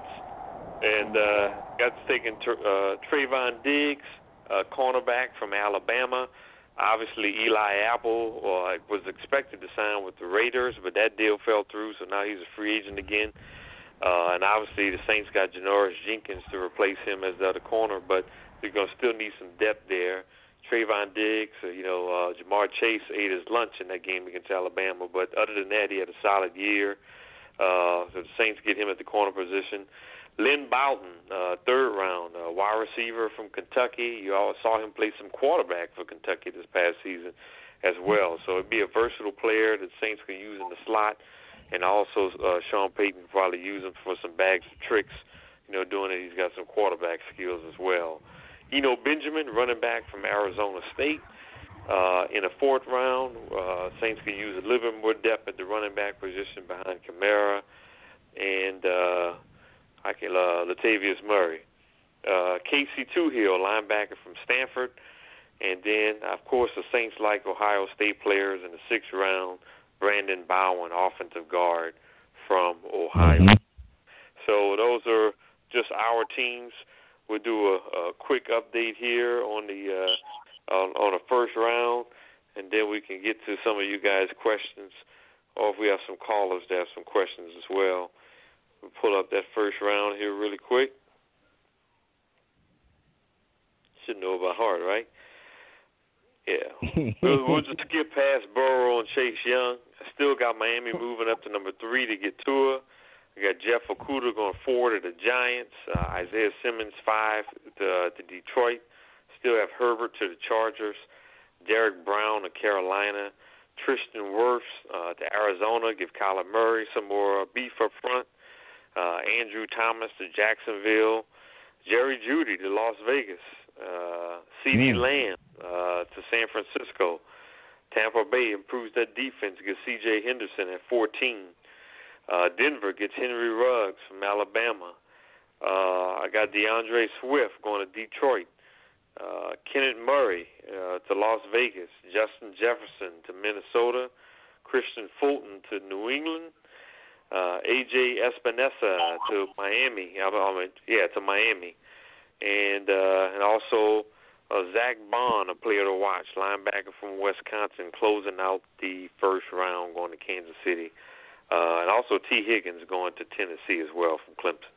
and uh, got taking uh, Trayvon Diggs, uh, cornerback from Alabama. Obviously, Eli Apple uh, was expected to sign with the Raiders, but that deal fell through, so now he's a free agent again. Uh, and obviously the Saints got Janoris Jenkins to replace him as the other corner, but they're going to still need some depth there. Trayvon Diggs, uh, you know, uh, Jamar Chase ate his lunch in that game against Alabama, but other than that, he had a solid year. Uh, so the Saints get him at the corner position. Lynn Bowden, uh, third round, uh, wide receiver from Kentucky. You all saw him play some quarterback for Kentucky this past season as well. So it'd be a versatile player that Saints can use in the slot. And also, uh, Sean Payton probably use him for some bags of tricks you know, doing it. He's got some quarterback skills as well. Eno Benjamin, running back from Arizona State. Uh, in the fourth round, uh, Saints can use a little bit more depth at the running back position behind Kamara and uh, I can uh, Latavius Murray. Uh, Casey Toohill, linebacker from Stanford. And then, of course, the Saints like Ohio State players in the sixth round, Brandon Bowen, offensive guard from Ohio. Mm-hmm. So those are just our teams. We'll do a, a quick update here on the uh, on, on the first round, and then we can get to some of you guys' questions, or if we have some callers that have some questions as well. We'll pull up that first round here really quick. Should know by heart, right? Yeah. we'll, we'll just skip past Burrow and Chase Young. I still got Miami moving up to number three to get Tua. I got Jeff Okudah going four to the Giants. Uh, Isaiah Simmons five to, to Detroit. Still have Herbert to the Chargers. Derek Brown to Carolina. Tristan Wirfs uh, to Arizona. Give Kyler Murray some more beef up front. Uh, Andrew Thomas to Jacksonville. Jerry Jeudy to Las Vegas. Uh, CeeDee Lamb uh, to San Francisco. Tampa Bay improves that defense, gets C J Henderson at fourteen. Uh, Denver gets Henry Ruggs from Alabama. Uh, I got DeAndre Swift going to Detroit. Uh, Kenneth Murray uh, to Las Vegas. Justin Jefferson to Minnesota. Christian Fulton to New England. Uh, A J Espinosa to Miami. I mean, yeah, to Miami. And uh, and also uh, Zach Bond, a player to watch, linebacker from Wisconsin, closing out the first round, going to Kansas City. Uh, and also T. Higgins going to Tennessee as well from Clemson.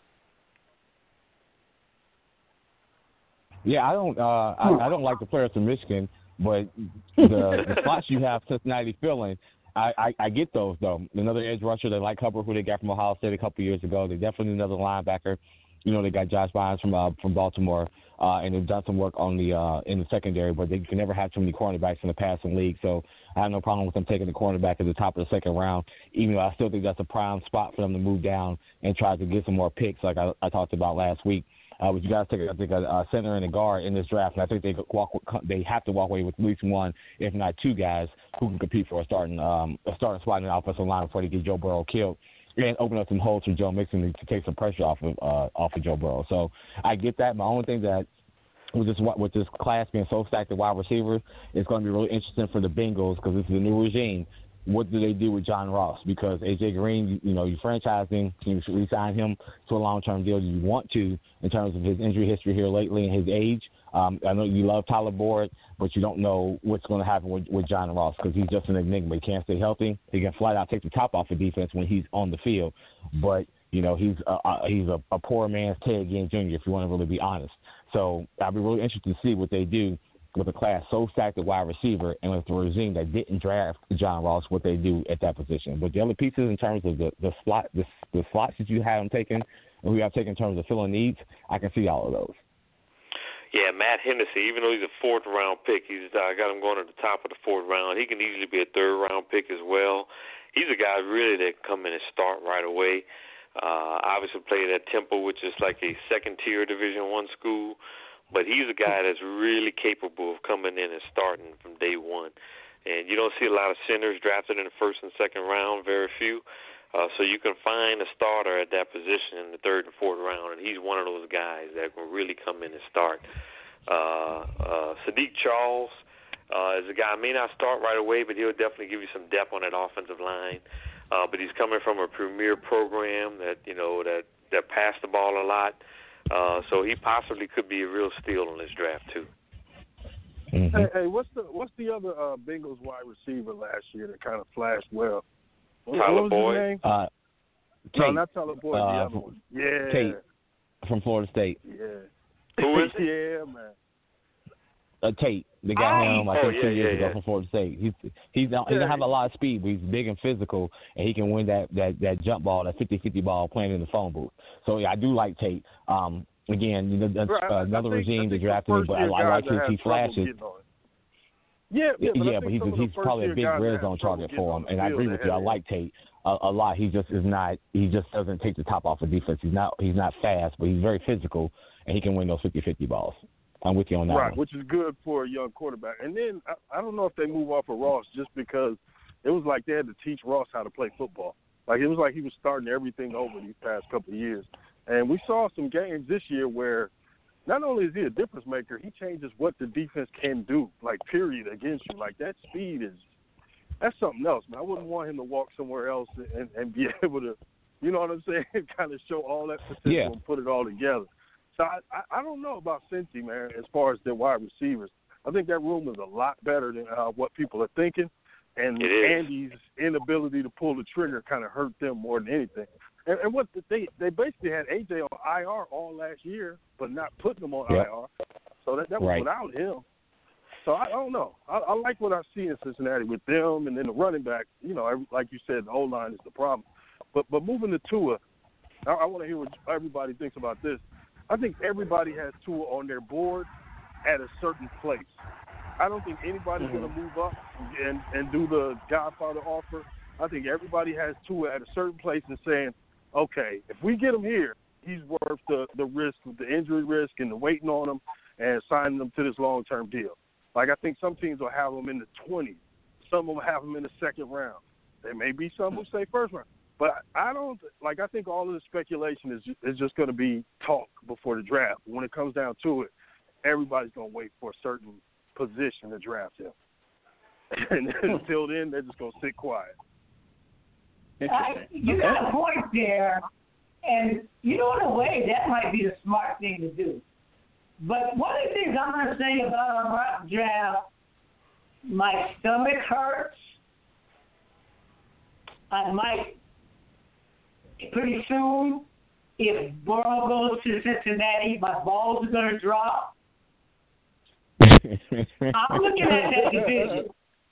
Yeah, I don't uh, I, I don't like the players from Michigan, but the, the spots you have Cincinnati filling, I, I, I get those, though. Another edge rusher, they like Hubbard, who they got from Ohio State a couple of years ago. They definitely need another linebacker. You know, they got Josh Bynes from uh, from Baltimore, uh, and they've done some work on the uh, in the secondary, but they can never have too many cornerbacks in the passing league. So I have no problem with them taking the cornerback at the top of the second round, even though I still think that's a prime spot for them to move down and try to get some more picks, like I, I talked about last week. Uh, but you got to take, I think, a, a center and a guard in this draft, and I think they walk, they have to walk away with at least one, if not two guys who can compete for a starting um, a starting spot in the offensive line before they get Joe Burrow killed. And open up some holes for Joe Mixon to take some pressure off of uh, off of Joe Burrow. So I get that. My only thing that with this with this class being so stacked at wide receiver, it's going to be really interesting for the Bengals because this is a new regime. What do they do with John Ross? Because A J Green, you, you know, you franchised him, you re-sign him to a long-term deal. You want to in terms of his injury history here lately and his age. Um, I know you love Tyler Boyd, but you don't know what's going to happen with, with John Ross because he's just an enigma. He can't stay healthy. He can flat out take the top off the defense when he's on the field. But, you know, he's a, a, he's a, a poor man's Ted Ginn Junior, if you want to really be honest. So I'll be really interested to see what they do with a class so stacked at wide receiver and with the regime that didn't draft John Ross, what they do at that position. But the other pieces in terms of the, the slot, the, the slots that you have them taken, and we have taken in terms of filling needs, I can see all of those. Yeah, Matt Hennessy, even though he's a fourth-round pick, he's I uh, got him going at the top of the fourth round. He can easily be a third-round pick as well. He's a guy really that can come in and start right away. Uh, obviously played at Temple, which is like a second-tier Division One school, but he's a guy that's really capable of coming in and starting from day one. And you don't see a lot of centers drafted in the first and second round, very few. Uh, so you can find a starter at that position in the third and fourth round, and he's one of those guys that can really come in and start. Uh, uh, Sadiq Charles uh, is a guy, may not start right away, but he'll definitely give you some depth on that offensive line. Uh, but he's coming from a premier program that, you know, that, that passed the ball a lot. Uh, so he possibly could be a real steal in this draft, too. Mm-hmm. Hey, hey, what's the what's the other uh, Bengals wide receiver last year that kind of flashed well? Tyler Boyd. Uh, no, not Tyler Boyd. Uh, the other one. Yeah. Tate from Florida State. Yeah. Who is he? Yeah, man. Uh, Tate, the guy oh, him, I think oh, two yeah, years yeah, ago yeah. from Florida State. He's he's not, he yeah. doesn't have a lot of speed, but he's big and physical, and he can win that, that, that jump ball, that fifty-fifty ball playing in the phone booth. So yeah, I do like Tate. Um, again, you know, that's right, uh, another think, regime to to draft him, but I, I like his he flashes. Yeah, yeah, but, yeah, but he's he's probably a big red zone target for him. And I agree with you. I like Tate a, a lot. He just is not. He just doesn't take the top off of defense. He's not. He's not fast, but he's very physical, and he can win those fifty-fifty balls. I'm with you on that right, one. Which is good for a young quarterback. And then I, I don't know if they move off of Ross just because it was like they had to teach Ross how to play football. Like it was like he was starting everything over these past couple of years. And we saw some games this year where not only is he a difference maker, he changes what the defense can do, like period, against you. Like that speed is that's something else, man. I wouldn't want him to walk somewhere else and, and be able to, you know what I'm saying, kind of show all that potential yeah. and put it all together. So I, I, I don't know about Cincy, man, as far as their wide receivers. I think that room is a lot better than uh, what people are thinking. And Andy's inability to pull the trigger kind of hurt them more than anything. And, and what they they basically had A J on I R all last year, but not putting him on yep. I R. So that, that was right. without him. So I, I don't know. I, I like what I see in Cincinnati with them, and then the running back. You know, like you said, the O line is the problem. But but moving to Tua, I, I want to hear what everybody thinks about this. I think everybody has Tua on their board at a certain place. I don't think anybody's mm-hmm. going to move up and, and do the Godfather offer. I think everybody has Tua at a certain place and saying, okay, if we get him here, he's worth the, the risk, the injury risk and the waiting on him and signing him to this long-term deal. Like I think some teams will have him in the twenties. Some will have him in the second round. There may be some who say first round. But I don't – like I think all of the speculation is just, is just going to be talk before the draft. When it comes down to it, everybody's going to wait for a certain – position to draft him. And until then, they're just going to sit quiet. I, you got a point there, and you know, in a way, that might be the smart thing to do. But one of the things I'm going to say about our mock draft, my stomach hurts. I might, pretty soon, if Burrow goes to Cincinnati, my balls are going to drop. I'm looking at that division.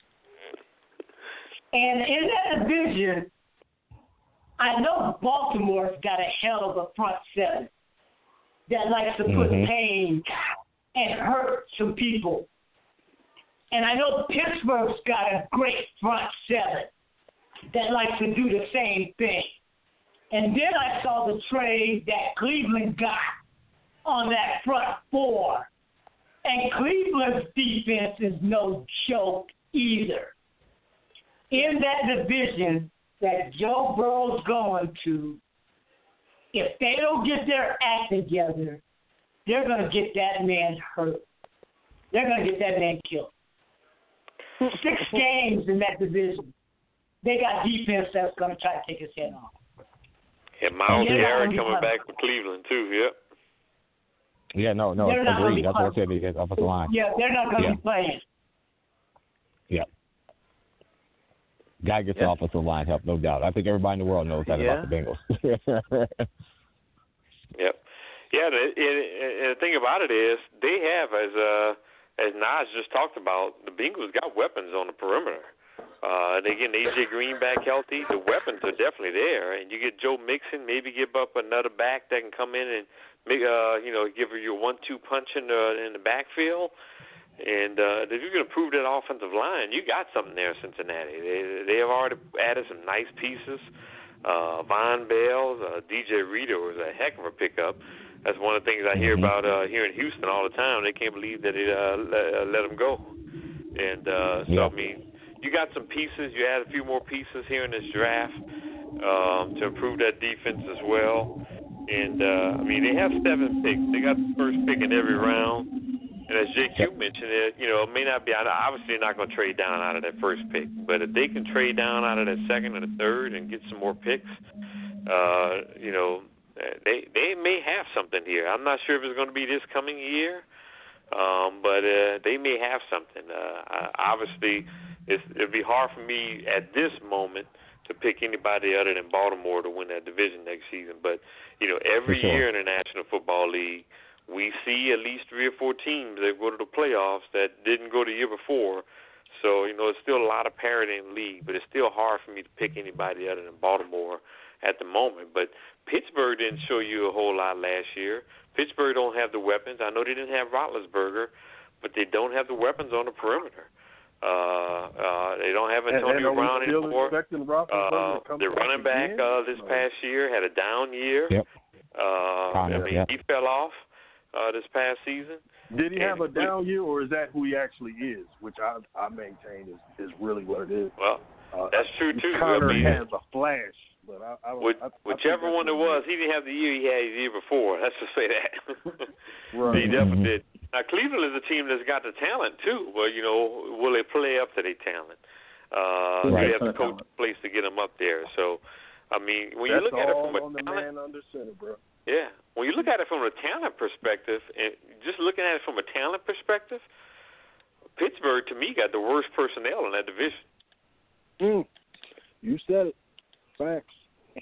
And in that division, I know Baltimore's got a hell of a front seven that likes to put mm-hmm. pain and hurt some people. And I know Pittsburgh's got a great front seven that likes to do the same thing. And then I saw the trade that Cleveland got on that front four. And Cleveland's defense is no joke either. In that division that Joe Burrow's going to, if they don't get their act together, they're going to get that man hurt. They're going to get that man killed. Six games in that division. They got defense that's going to try to take his head off. And Miles Garrett coming back from Cleveland, too, yep. Yeah, no, no, they're agreed. That's what I said against offensive line. Yeah, they're not going to yeah. be playing. Yeah. Guy gets yeah. the offensive line help, no doubt. I think everybody in the world knows that yeah. about the Bengals. Yep. Yeah, and, and, and the thing about it is they have, as uh, as Nas just talked about, the Bengals got weapons on the perimeter. Uh, they get A J Green back healthy. The weapons are definitely there. And you get Joe Mixon, maybe give up another back that can come in and make, uh, you know, give her your one two punch in the, in the backfield. And uh, if you're going to improve that offensive line, you got something there, Cincinnati. They they have already added some nice pieces. Uh, Von Bell, uh, D J Reader was a heck of a pickup. That's one of the things I hear about uh, here in Houston all the time. They can't believe that it uh, let, uh, let him go. And uh, so, yeah. I mean, you got some pieces. You add a few more pieces here in this draft um, to improve that defense as well. And, uh, I mean, they have seven picks. They got the first pick in every round. And as J Q mentioned, it, you know, it may not be – obviously they're not going to trade down out of that first pick. But if they can trade down out of that second or the third and get some more picks, uh, you know, they they may have something here. I'm not sure if it's going to be this coming year, um, but uh, they may have something. Uh, obviously – It's, it'd be hard for me at this moment to pick anybody other than Baltimore to win that division next season. But, you know, every sure. year in the National Football League, we see at least three or four teams that go to the playoffs that didn't go the year before. So, you know, it's still a lot of parity in the league, but it's still hard for me to pick anybody other than Baltimore at the moment. But Pittsburgh didn't show you a whole lot last year. Pittsburgh don't have the weapons. I know they didn't have Roethlisberger, but they don't have the weapons on the perimeter. Uh, uh, they don't have And, and Antonio are we Brown still anymore. expecting Roethlisberger Uh, to come the back running back again? uh, this No. past year had a down year. Yep. Uh, Connor, I mean, yep. he fell off uh, this past season. Did he And have a we- down year, or is that who he actually is? Which I I maintain is, is really what it is. Well, Uh, that's true too. Connor I mean, has a flash, but I, I don't. Which, I, I think whichever that's one it what was, he didn't have the year he had the year before. Let's just say that. Right. He definitely did. Now, Cleveland is a team that's got the talent, too. Well, you know, will they play up to their talent? Uh, Right. They have the coach in place to get them up there. So, I mean, when you That's look at it all from a on the talent, man under center, bro. yeah, when you look at it from a talent perspective, and just looking at it from a talent perspective, Pittsburgh, to me, got the worst personnel in that division. Mm. You said it. Facts.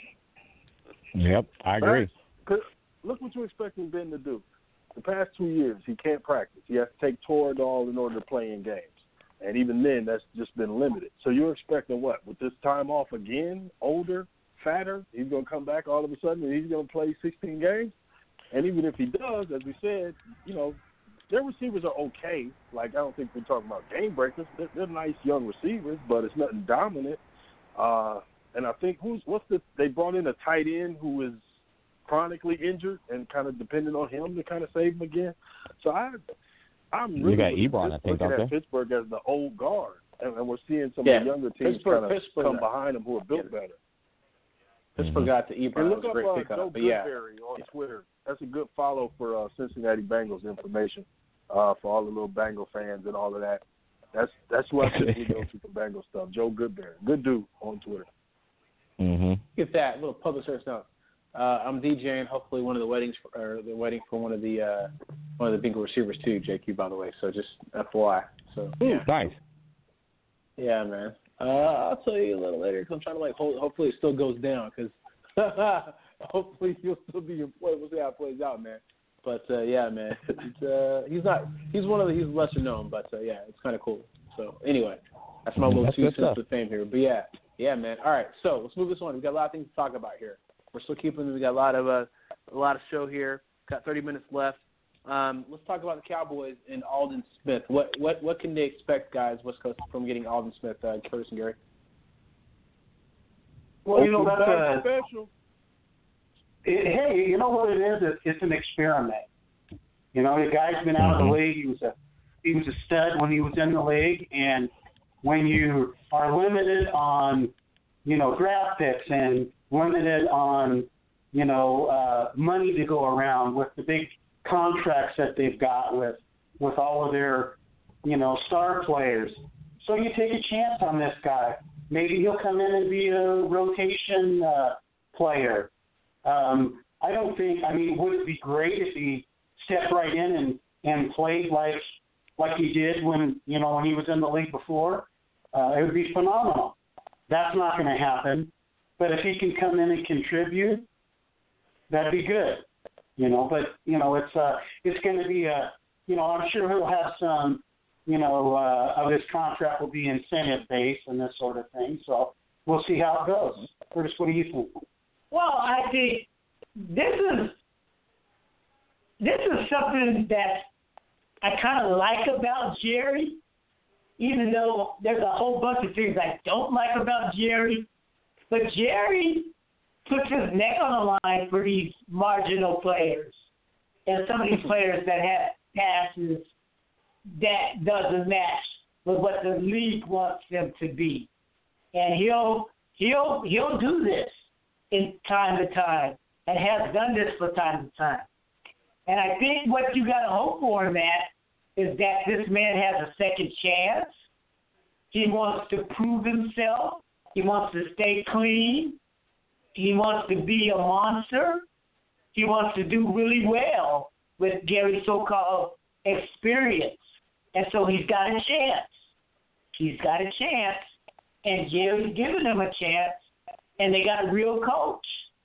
Yep, I agree. Facts. 'Cause look what you're expecting Ben to do. The past two years, he can't practice. He has to take Toradol in order to play in games. And even then, that's just been limited. So you're expecting what? With this time off again, older, fatter, he's going to come back all of a sudden and he's going to play sixteen games? And even if he does, as we said, you know, their receivers are okay. Like, I don't think we're talking about game breakers. They're, they're nice young receivers, but it's nothing dominant. Uh, and I think who's what's the they brought in a tight end who is chronically injured and kind of depending on him to kind of save him again. So I, I'm really You got looking, Ebron, I think, looking don't at they? Pittsburgh as the old guard, and, and we're seeing some Yeah. of the younger teams Pittsburgh- kind of Pittsburgh- come behind them who are built Yeah. better. Pittsburgh got to Ebron. And That look was a up great uh, pickup. Joe But yeah, Goodberry on Twitter. That's a good follow for uh, Cincinnati Bengals information uh, for all the little Bengal fans and all of that. That's that's who I typically go to for Bengal stuff. Joe Goodberry, good dude on Twitter. Mm-hmm. get that little public service note. Uh, I'm DJing. Hopefully, one of the weddings for, or the wedding for one of the uh, one of the Bengal receivers too, J Q. By the way, so just F Y I. So yeah, Nice. yeah, man. Uh, I'll tell you a little later because I'm trying to like hold. Hopefully, it still goes down because hopefully he'll still be employed. We'll see how it plays out, man. But uh, yeah, man, it's, uh, he's not. He's one of the. He's lesser known, but uh, yeah, it's kind of cool. So anyway, that's my little That's two good cents stuff. of fame here. But yeah, yeah, man. All right, so let's move this on. We got a lot of things to talk about here. We're still keeping. We got a lot of uh, a lot of show here. Got thirty minutes left. Um, let's talk about the Cowboys and Aldon Smith. What what what can they expect, guys, West Coast, from getting Aldon Smith, uh, Curtis and Gary? Well, you know, that's a, special. it, hey, you know what it is? It, it's an experiment. You know, the guy's been out of the league. He was a he was a stud when he was in the league, and when you are limited on, you know, draft picks and limited on, you know, uh, money to go around with the big contracts that they've got with with all of their, you know, star players. So you take a chance on this guy. Maybe he'll come in and be a rotation uh, player. Um, I don't think. I mean, would it be great if he stepped right in and, and played like like he did when you know when he was in the league before? Uh, it would be phenomenal. That's not going to happen. But if he can come in and contribute, that'd be good. You know, but you know, it's uh, it's going to be a. You know, I'm sure he'll have some. You know, uh, of his contract will be incentive based and this sort of thing. So we'll see how it goes. Curtis, what do you think? Well, I think this is this is something that I kind of like about Jerry, even though there's a whole bunch of things I don't like about Jerry. But Jerry puts his neck on the line for these marginal players and some of these players that have passes that doesn't match with what the league wants them to be. And he'll he'll he'll do this in time to time and has done this for time to time. And I think what you got to hope for in that is that this man has a second chance. He wants to prove himself. He wants to stay clean. He wants to be a monster. He wants to do really well with Gary's so-called experience. And so he's got a chance. He's got a chance. And Gary's giving him a chance. And they got a real coach.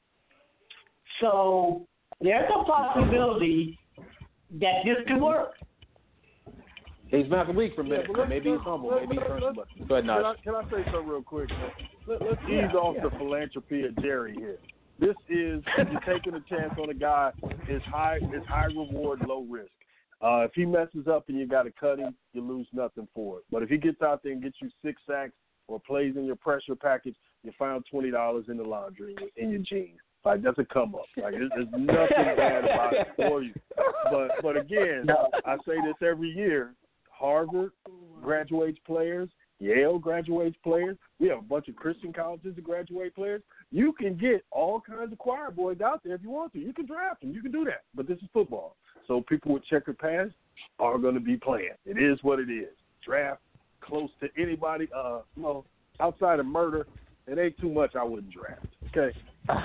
So there's a possibility that this could work. He's been out the league for a Yeah, minute. but let's- Maybe he's let's- humble. let's- Maybe he's let's- first. let's- Go ahead, Can I, Naj. can I say something real quick? Man? Let, let's Yeah, ease off yeah. the philanthropy of Jerry here. This is you're taking a chance on a guy. It's high, it's high reward, low risk. Uh, if he messes up and you got to cut him, you lose nothing for it. But if he gets out there and gets you six sacks or plays in your pressure package, you found twenty dollars in the laundry in your, in your jeans. Like, that's a come up. Like, there's, there's nothing bad about it for you. But but again, I say this every year. Harvard graduates players. Yale graduates players. We have a bunch of Christian colleges that graduate players. You can get all kinds of choir boys out there if you want to. You can draft them. You can do that. But this is football. So people with checkered past are going to be playing. It is what it is. Draft close to anybody. Uh, well, outside of murder, it ain't too much I wouldn't draft. Okay.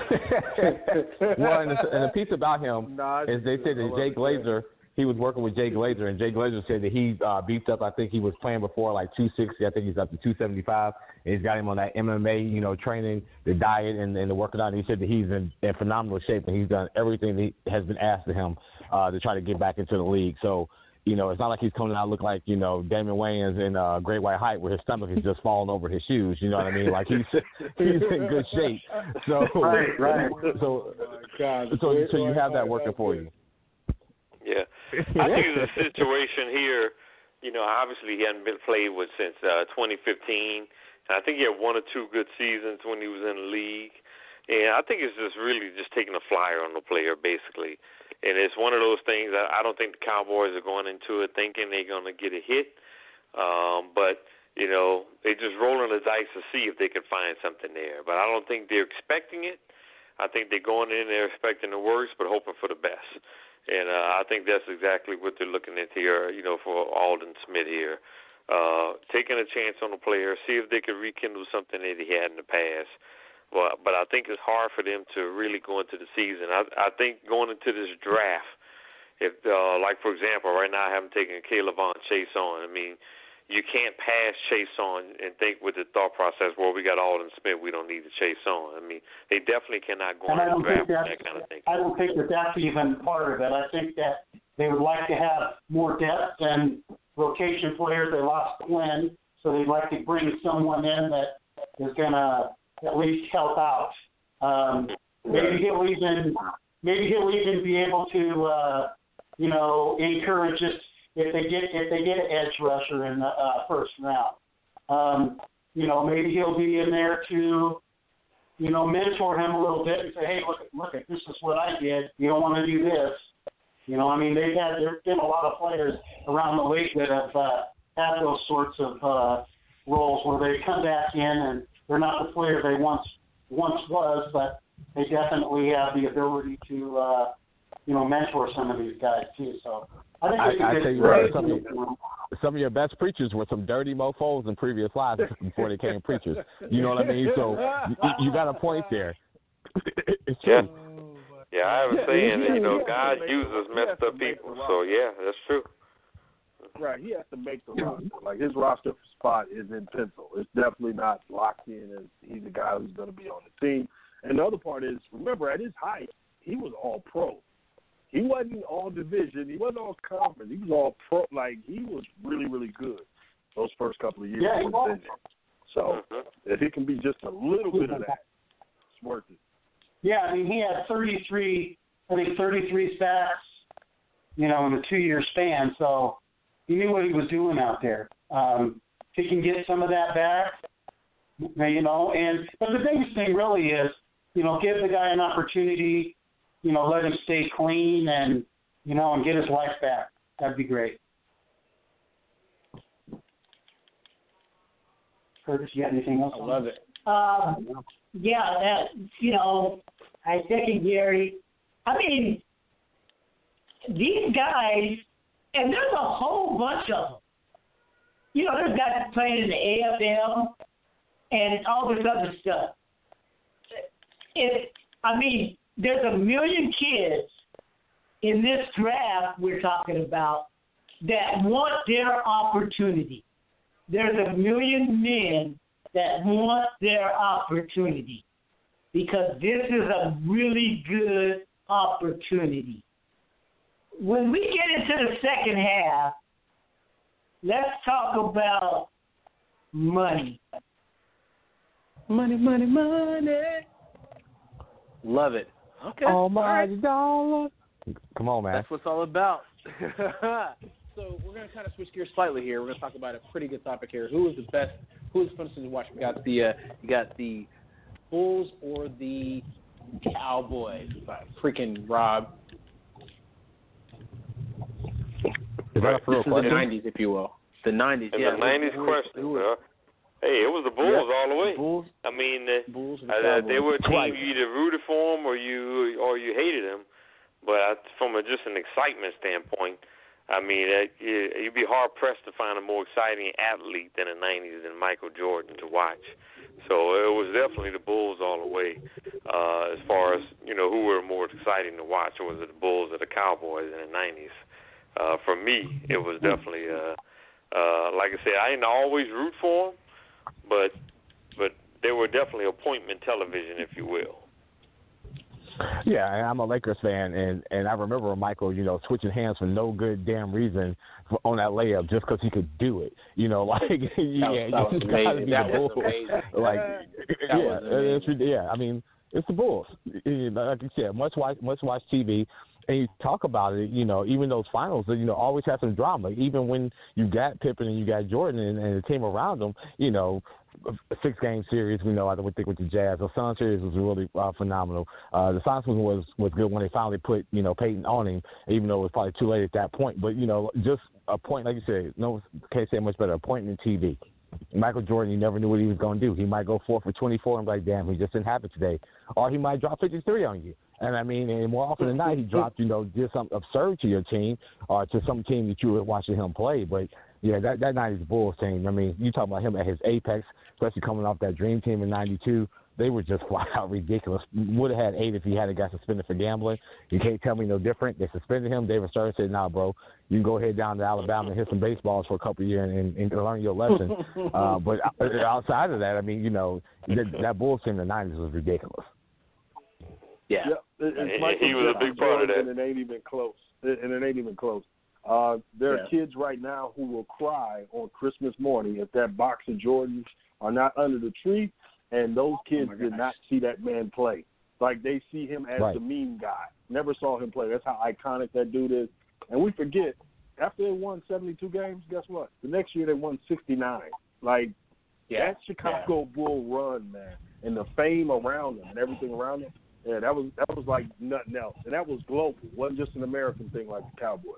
Well, and the, and the piece about him nah, is they said that Jay Glazer, he was working with Jay Glazer, and Jay Glazer said that he uh, beefed up. I think he was playing before like two sixty. I think he's up to two seventy-five. And he's got him on that M M A, you know, training, the diet, and, and the working out. And he said that he's in, in phenomenal shape, and he's done everything that he has been asked of him uh, to try to get back into the league. So, you know, it's not like he's coming out look like, you know, Damon Wayans in uh, Great White Hype where his stomach is just falling over his shoes. You know what I mean? Like he's he's in good shape. So right, right. So oh so so you have that working for you. Yeah, I think the situation here, you know, obviously he hadn't been played with since uh, twenty fifteen. And I think he had one or two good seasons when he was in the league. And I think it's just really just taking a flyer on the player, basically. And it's one of those things that I don't think the Cowboys are going into it thinking they're going to get a hit. Um, but, you know, they're just rolling the dice to see if they can find something there. But I don't think they're expecting it. I think they're going in there expecting the worst but hoping for the best. And uh, I think that's exactly what they're looking at here, you know, for Aldon Smith here. Uh, taking a chance on the player, see if they can rekindle something that he had in the past. Well, but I think it's hard for them to really go into the season. I, I think going into this draft, if uh, like, for example, right now I haven't taken Caleb on Chase on. I mean, you can't pass Chase on and think with the thought process, well, we got Aldon Smith, we don't need to Chase on. I mean, they definitely cannot go into the draft with that kind of thing. I don't think that that's even part of it. I think that they would like to have more depth and rotation players. They lost Glenn, so they'd like to bring someone in that is going to at least help out. Um, maybe he'll even maybe he'll even be able to, uh, you know, encourage us if they get if they get an edge rusher in the uh, first round. Um, you know, maybe he'll be in there to, you know, mentor him a little bit and say, hey, look, look, this is what I did. You don't want to do this. You know, I mean, they've had there've been a lot of players around the league that have uh, had those sorts of uh, roles where they come back in and they're not the player they once once was, but they definitely have the ability to, uh, you know, mentor some of these guys too. So I think I, I tell you what, some, of, some of your best preachers were some dirty mofos in previous lives before they became preachers. You know what I mean? So you, you got a point there. It's true. Yeah. Yeah, I have a saying that, you know, God uses messed up people. So, yeah, that's true. Right, he has to make the roster. Like, his roster spot is in pencil. It's definitely not locked in as he's the guy who's going to be on the team. And the other part is, remember, at his height, he was all pro. He wasn't all division. He wasn't all conference. He was all pro. Like, he was really, really good those first couple of years. Yeah, he was. So, if he can be just a little bit of that, it's worth it. Yeah, I mean, he had thirty-three, I think thirty-three sacks, you know, in a two-year span. So he knew what he was doing out there. Um, if he can get some of that back, you know, and but the biggest thing really is, you know, give the guy an opportunity, you know, let him stay clean and, you know, and get his life back. That'd be great. Curtis, you got anything else? I love it. Um, yeah, that, you know, I second Gary. I mean, these guys, and there's a whole bunch of them. You know, there's guys playing in the A F L and all this other stuff. It, I mean, there's a million kids in this draft we're talking about that want their opportunity. There's a million men that want their opportunity because this is a really good opportunity. When we get into the second half, let's talk about money. Money, money, money. Love it. Okay. Oh, my dollar. Come on, man. That's what it's all about. So we're going to kind of switch gears slightly here. We're going to talk about a pretty good topic here. Who is the best? Who is fun to watch? We got the uh, you got the Bulls or the Cowboys? Freaking Rob. Is that a this is question? the nineties, if you will. The nineties, In yeah. the nineties question, uh, hey, it was the Bulls yeah. all the way. Bulls. I mean, uh, Bulls and uh, Cowboys. they were a team Twice. you either rooted for them or you or you hated them. But I, from a, just an excitement standpoint, I mean, uh, you, you'd be hard pressed to find a more exciting athlete than the nineties than Michael Jordan to watch. So it was definitely the Bulls all the way. Uh, as far as you know, who were more exciting to watch, or was it the Bulls or the Cowboys in the nineties? Uh, for me, it was definitely, uh, uh, like I said, I didn't always root for them, but but they were definitely appointment television, if you will. Yeah, and I'm a Lakers fan, and, and I remember Michael, you know, switching hands for no good damn reason for, on that layup just because he could do it. You know, like, yeah, that was you just got to amazing. be That the was Bulls. amazing. Like, That yeah, was amazing. it's, yeah, I mean, it's the Bulls. Like you said, much watch, much watch T V. And you talk about it, you know, even those finals, you know, always have some drama. Even when you got Pippen and you got Jordan and, and the team around them, you know, a six-game series, we know, I would think with the Jazz. The Suns series was really uh, phenomenal. Uh, the Suns one was, was good when they finally put, you know, Peyton on him, even though it was probably too late at that point. But, you know, just a point, like you said, no, can't say much better, a point in T V. Michael Jordan, you never knew what he was going to do. He might go four for twenty-four and be like, damn, he just didn't have it today. Or he might drop fifty-three on you. And, I mean, and more often than not, he dropped, you know, did something absurd to your team or to some team that you were watching him play. But, yeah, that, that nineties Bulls team, I mean, you talk about him at his apex, especially coming off that dream team in ninety-two. They were just flat out ridiculous. Would have had eight if he hadn't got suspended for gambling. You can't tell me no different. They suspended him. David Stern said, nah, bro, you can go ahead down to Alabama and hit some baseballs for a couple of years and, and, and learn your lesson. uh, but outside of that, I mean, you know, that, that Bulls team in the nineties was ridiculous. Yeah. yeah it, And Michael he was a big part of that. And it ain't even close. And it ain't even close. Uh, there Yeah. are kids right now who will cry on Christmas morning if that box of Jordans are not under the tree, and those kids Oh did not see that man play. Like, they see him as Right. the mean guy. Never saw him play. That's how iconic that dude is. And we forget, after they won seventy-two games, guess what? The next year they won sixty-nine. Like, Yeah. that Chicago Bull run, man, and the fame around them and everything around them, yeah, that was that was like nothing else. And that was global. It wasn't just an American thing like the Cowboys.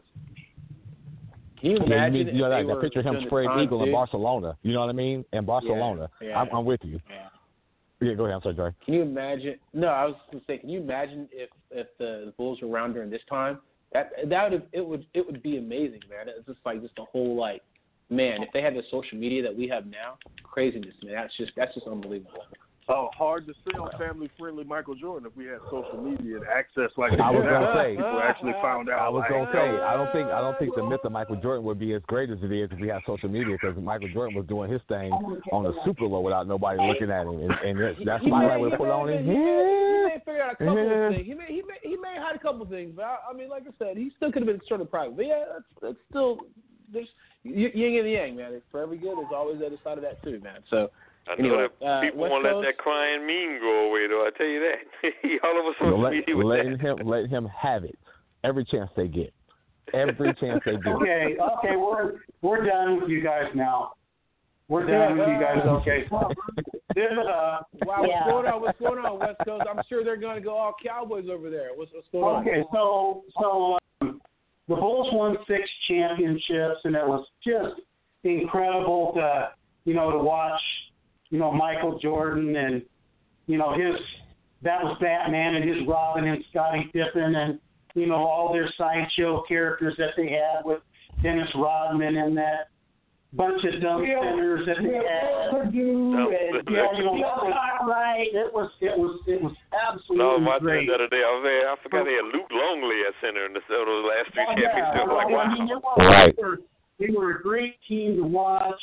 Can you Yeah, imagine you, mean, you know, if that, they that were picture of him doing the spread time eagle in too? Barcelona. You know what I mean? In Barcelona. Yeah, yeah. I'm, I'm with you. Yeah. Yeah, go ahead. I'm sorry, Joy. Can you imagine? No, I was going to say, can you imagine if if the, the Bulls were around during this time? That that would it would it would be amazing, man. It's just like just the whole like, man, if they had the social media that we have now, craziness, man. That's just that's just unbelievable. Oh, hard to sell family-friendly Michael Jordan if we had social media and access like I was now. gonna say. People actually found out. I was like, gonna say I don't think I don't think the myth of Michael Jordan would be as great as it is if we had social media, because Michael Jordan was doing his thing on the Super Bowl without nobody looking at him, and, and that's He why may- I would he put may- on him. He may, he may figure out a couple Yeah. of things. He may he may he may hide a couple of things, but I, I mean, like I said, he still could have been sort of private. But yeah, that's that's still there's y- yin and yang, man. For every good, there's always the other side of that too, man. So. I know Anyway, that uh, people West won't let Coast? that crying mean go away, though. I tell you that. He all over social Let, media with letting that. him let him have it every chance they get, every chance they get. Okay, okay, we're we're done with you guys now. We're done with you guys. Okay. So, this, uh, Wow, what's Yeah. going on? What's going on, West Coast? I'm sure they're going to go all Cowboys over there. What's, what's going on? okay, so so um, the Bulls won six championships, and it was just incredible to you know to watch you know Michael Jordan and you know his that was Batman and his Robin and Scottie Pippen and you know all their sideshow characters that they had with Dennis Rodman and that bunch of dumb centers that they had. Purdue and- Yeah, you know, Bill Cartwright. It was it was it was No, I absolutely was watching great. that the other day. I was there. I forgot they had Luke Longley at center in the, those last three Oh, yeah. championships. Like, I mean, wow. it was, Right. they, were, they were a great team to watch,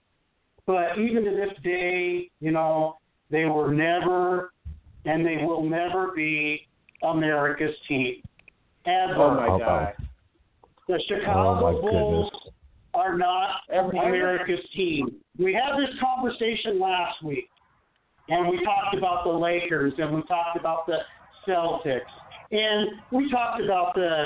but even to this day, you know, they were never, and they will never be America's team. Ever. Oh, my Oh, God. The Chicago Oh, my Bulls goodness. are not Ever- America's team. We had this conversation last week, and we talked about the Lakers, and we talked about the Celtics, and we talked about the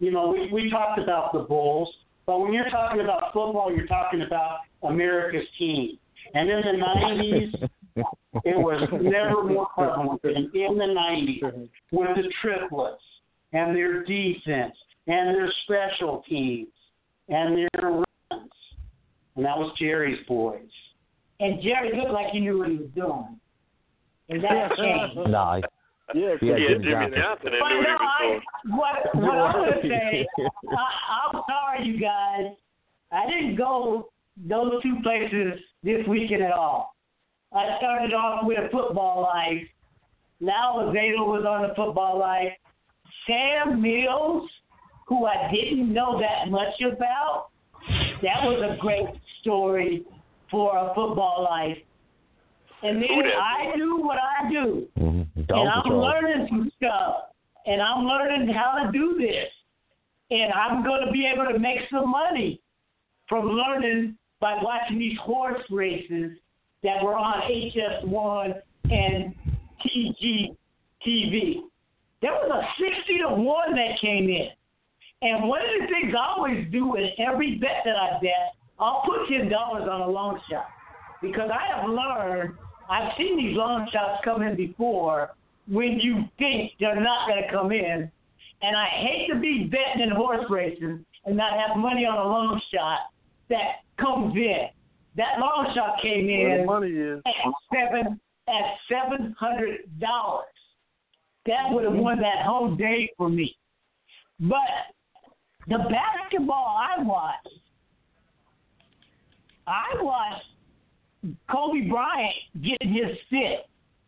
You know, we, we talked about the Bulls, but when you're talking about football, you're talking about America's team. And in the nineties, it was never more prevalent than in the nineties with the triplets and their defense and their special teams and their runs. And that was Jerry's boys. And Jerry looked like he knew what he was doing. And that changed. Nah. Yeah, yeah, yeah, Jimmy Johnson. Johnson But knew no, what he was I, what, what I'm going to say, I, I'm sorry, you guys. I didn't go those two places this weekend at all. I started off with Football Life. Now Azado was on the Football Life. Sam Mills, who I didn't know that much about, that was a great story for a Football Life. And then I do what I do. Mm-hmm. And I'm learning some stuff. And I'm learning how to do this. And I'm going to be able to make some money from learning by watching these horse races that were on H S one and T G T V. There was a sixty to one that came in. And one of the things I always do in every bet that I bet, I'll put ten dollars on a long shot. Because I have learned, I've seen these long shots come in before when you think they're not going to come in. And I hate to be betting in horse races and not have money on a long shot that comes in. That long shot came in Where the money is. at seven at seven hundred dollars. That would have won that whole day for me. But the basketball I watched, I watched Kobe Bryant getting his fit.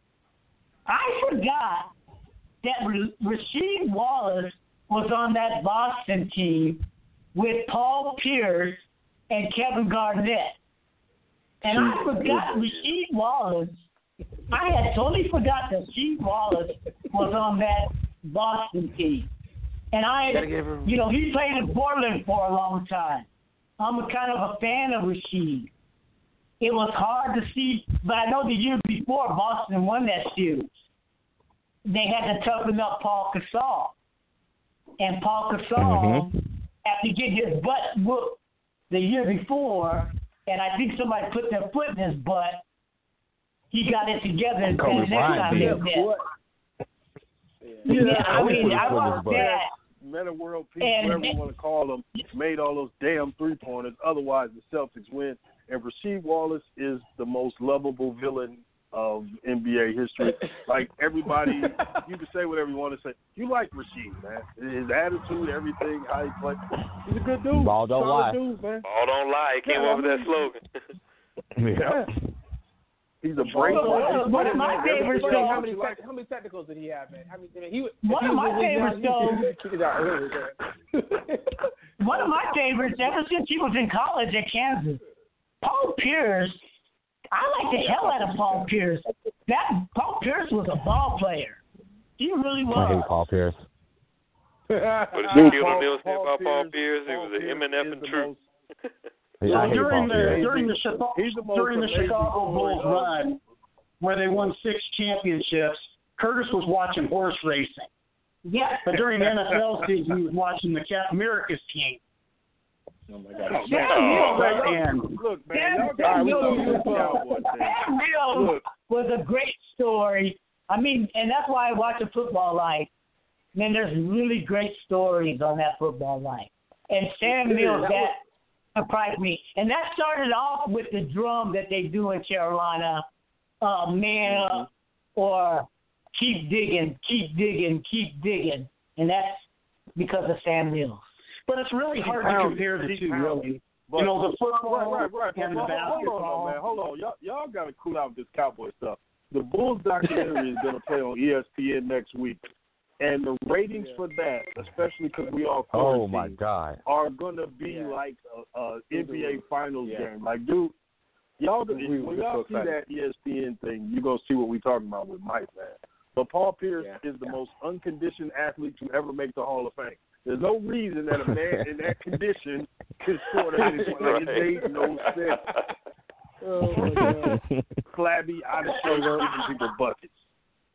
I forgot that Rasheed Wallace was on that Boston team with Paul Pierce and Kevin Garnett. And I forgot Rasheed Wallace. I had totally forgot that Rasheed Wallace was on that Boston team. And I, you know, he played in Portland for a long time. I'm a kind of a fan of Rasheed. It was hard to see, but I know the year before Boston won that series, they had to toughen up Paul Gasol. And Paul Gasol, mm-hmm. after getting his butt whooped the year before, and I think somebody put their foot in his butt, he got it together and the next time he did. Yeah, yeah, I mean, I was that. Meta World Peace, whatever you want to call them, made all those damn three-pointers. Otherwise, the Celtics win. And Rasheed Wallace is the most lovable villain of N B A history. Like, everybody, you can say whatever you want to say. You like Rasheed, man. His attitude, everything, how he plays. He's a good dude. Ball don't lie. Dude, man. Ball don't lie. He came yeah, up with that slogan. Yeah. He's a break. Well, one of my favorite shows. shows. How many, how many technicals did he have, man? How many, I mean, he, one he of my favorite shows. One of my favorites ever since he was in college at Kansas. Paul Pierce. I like the hell out of Paul Pierce. That Paul Pierce was a ball player. He really was. I hate Paul Pierce. What did Shaquille O'Neal say about Paul Pierce? He was an M and F and truth. Yeah, well, during the during the Chicago during the Chicago Bulls run, where they won six championships, Curtis was watching horse racing. Yeah. But during the N F L season, he was watching the Cap America's team. Oh my God! Oh, Sam man. Mills, Look, man, Sam, Sam Mills, Sam Mills was a great story. I mean, and that's why I watch a Football Life. Man, there's really great stories on that Football Life. And Sam Mills, that surprised me. And that started off with the drum that they do in Carolina, uh, man up, or keep digging, keep digging, keep digging. And that's because of Sam Mills. But it's really hard to compare the two, really. But, you know, the football right, right, right. and well, the basketball. Hold on, man. Hold on. Y'all, y'all got to cool out with this Cowboy stuff. The Bulls documentary is going to play on E S P N next week. And the ratings yeah. for that, especially because we all oh my God, are going to be yeah. like a, a N B A Finals yeah. game. Like, dude, y'all, when y'all see that E S P N thing, you're going to see what we're talking about with Mike, man. But Paul Pierce yeah. is the yeah. most unconditioned athlete to ever make the Hall of Fame. There's no reason that a man in that condition can score that many points. Like, it made no sense. Oh, my God. Flabby, out of shape, giving people buckets.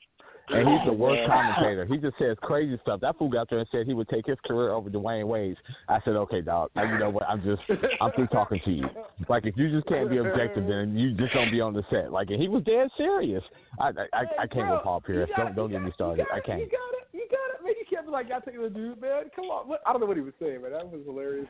And he's the worst commentator. He just says crazy stuff. That fool got there and said he would take his career over Dwayne Wade's. I said, okay, dog. You know what? I'm just, I'm through talking to you. Like, if you just can't be objective, then you just don't be on the set. Like, and he was dead serious. I, I, I, I can't with Paul Pierce. Don't, don't get me started. I can't. You got it. You got it, man. You can't be like, I take the dude, man. Come on. What? I don't know what he was saying, man. That was hilarious.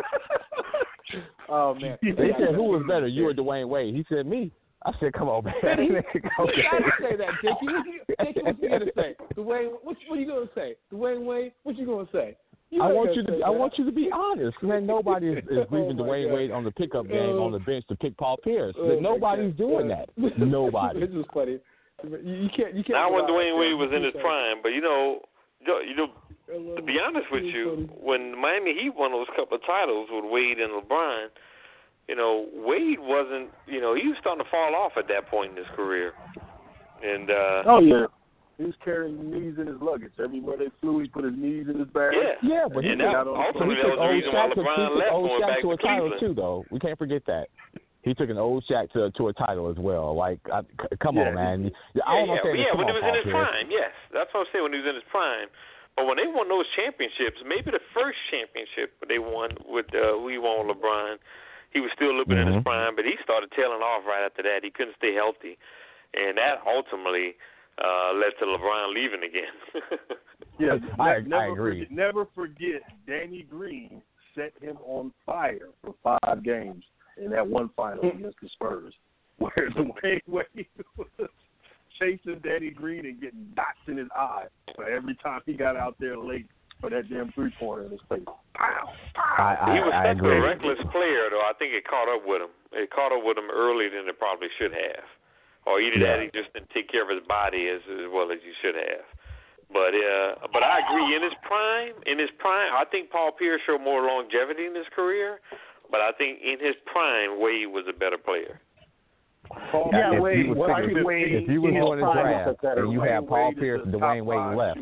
Oh man. They said who was better, you or Dwayne Wade? He said me. I said, come on, man. man he, okay. He got to say that, Dickie. What you, Dickie, what you gonna say? Dwayne, what, what you gonna say? Dwayne Wade, what you gonna say? You I want you to. I want you to be honest, man. Nobody is, is leaving oh Dwayne God. Wade on the pickup game uh, on the bench to pick Paul Pierce. Oh Nobody's doing uh, that. Nobody. This is funny. You, you can't. You can't. Not when Dwayne Wade was in his prime, but you know, you know. To be honest with you, when Miami Heat won those couple of titles with Wade and LeBron, you know, Wade wasn't, you know, he was starting to fall off at that point in his career. And uh oh yeah, he was carrying knees in his luggage everywhere they flew. He put his knees in his bag. Yeah, yeah, but he and that, ultimately that was the reason why LeBron left, going back to, to a title Cleveland too, though. We can't forget that. He took an old Shaq to to a title as well. Like, I, come yeah. on, man. Yeah, I yeah, yeah, yeah come when on, he was Paul in his Pierce. prime, yes. That's what I'm saying, when he was in his prime. But when they won those championships, maybe the first championship they won with uh, who he won with LeBron, he was still a little bit mm-hmm. in his prime, but he started tailing off right after that. He couldn't stay healthy, and that ultimately uh, led to LeBron leaving again. Yes, I, never, I agree. Forget, never forget, Danny Green set him on fire for five games in that one final against the Spurs, where Dwayne Wade was chasing Danny Green and getting dots in his eye for every time he got out there late for that damn three-pointer in his face. Pow, pow. I, I, he was I such agree. a reckless player, though. I think it caught up with him. It caught up with him earlier than it probably should have. Or either yeah. that he just didn't take care of his body as, as well as he should have. But uh, but I agree, in his prime, in his prime, I think Paul Pierce showed more longevity in his career. But I think in his prime, Wade was a better player. Paul yeah, if Wade, you was, Wade, Wade, if you was doing a draft and you had Paul Wade Pierce and Dwayne Wade left,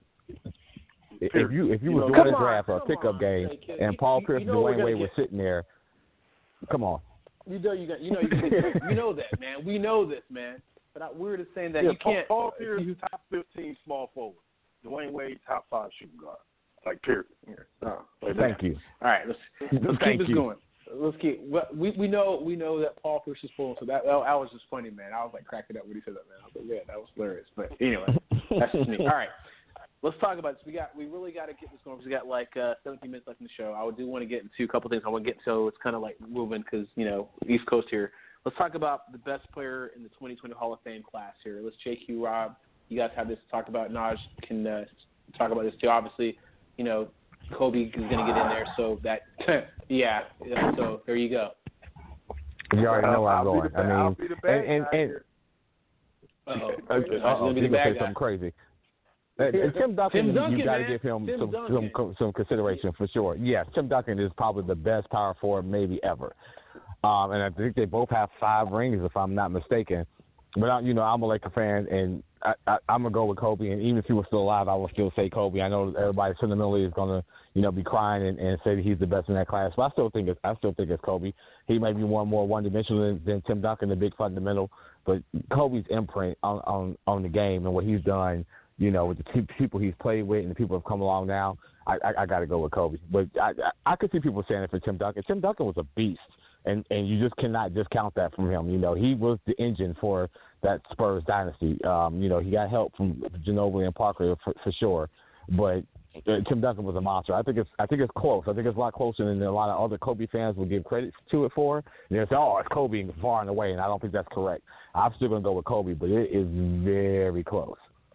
if Period. you if you You was know, doing a come draft on, or a pickup on, game J K. and You- Paul you- Pierce you and know we're Dwayne gonna Wade was get- sitting there, come on. You know you got. You know you. you know that, man. We know this, man. But I, we're just saying that yeah, you can't. Paul, Paul Pierce is top fifteen small forward. Dwayne Wade top five shooting guard. Like period. Yeah. No, like Thank that. you. All right, let's let's Thank keep this you. going. Let's keep. well, We we know we know that Paul Pierce is full, so that that was just funny, man. I was like cracking up when he said that, man. I was like, yeah, that was hilarious. But anyway, that's just me. All right, let's talk about this. We got we really got to get this going. We got like uh, seventeen minutes left in the show. I do want to get into a couple things. I want to get so it's kind of like moving because you know East Coast here. Let's talk about the best player in the twenty twenty Hall of Fame class here. Let's J Q, Rob. You guys have this to talk about. Naj can uh, talk about this too. Obviously, you know. Kobe is going to get in there, so that, yeah, yeah, so there you go. You already know where I'm I'll going. be the, I mean, I'll be the bad and, guy and, here. Uh-oh. Uh, uh, going to be the say bad guy. something crazy. Uh, and Tim Duncan, Tim Duncan, you got to man. give him Tim some, Duncan. some some consideration for sure. Yes, Tim Duncan is probably the best power forward maybe ever, um, and I think they both have five rings if I'm not mistaken. But I, you know, I'm a Laker fan, and I, I, I'm gonna go with Kobe. And even if he was still alive, I would still say Kobe. I know everybody sentimentally is gonna, you know, be crying and, and say that he's the best in that class. But I still think it's I still think it's Kobe. He may be one more one dimensional than, than Tim Duncan, the big fundamental. But Kobe's imprint on, on on the game and what he's done, you know, with the te- people he's played with and the people who have come along now, I, I, I got to go with Kobe. But I, I I could see people saying it for Tim Duncan. Tim Duncan was a beast. And and you just cannot discount that from him. You know, he was the engine for that Spurs dynasty. Um, you know, he got help from Ginobili and Parker for, for sure. But uh, Tim Duncan was a monster. I think it's I think it's close. I think it's a lot closer than a lot of other Kobe fans would give credit to it for. And they say, oh, it's Kobe far and away, and I don't think that's correct. I'm still going to go with Kobe, but it is very close.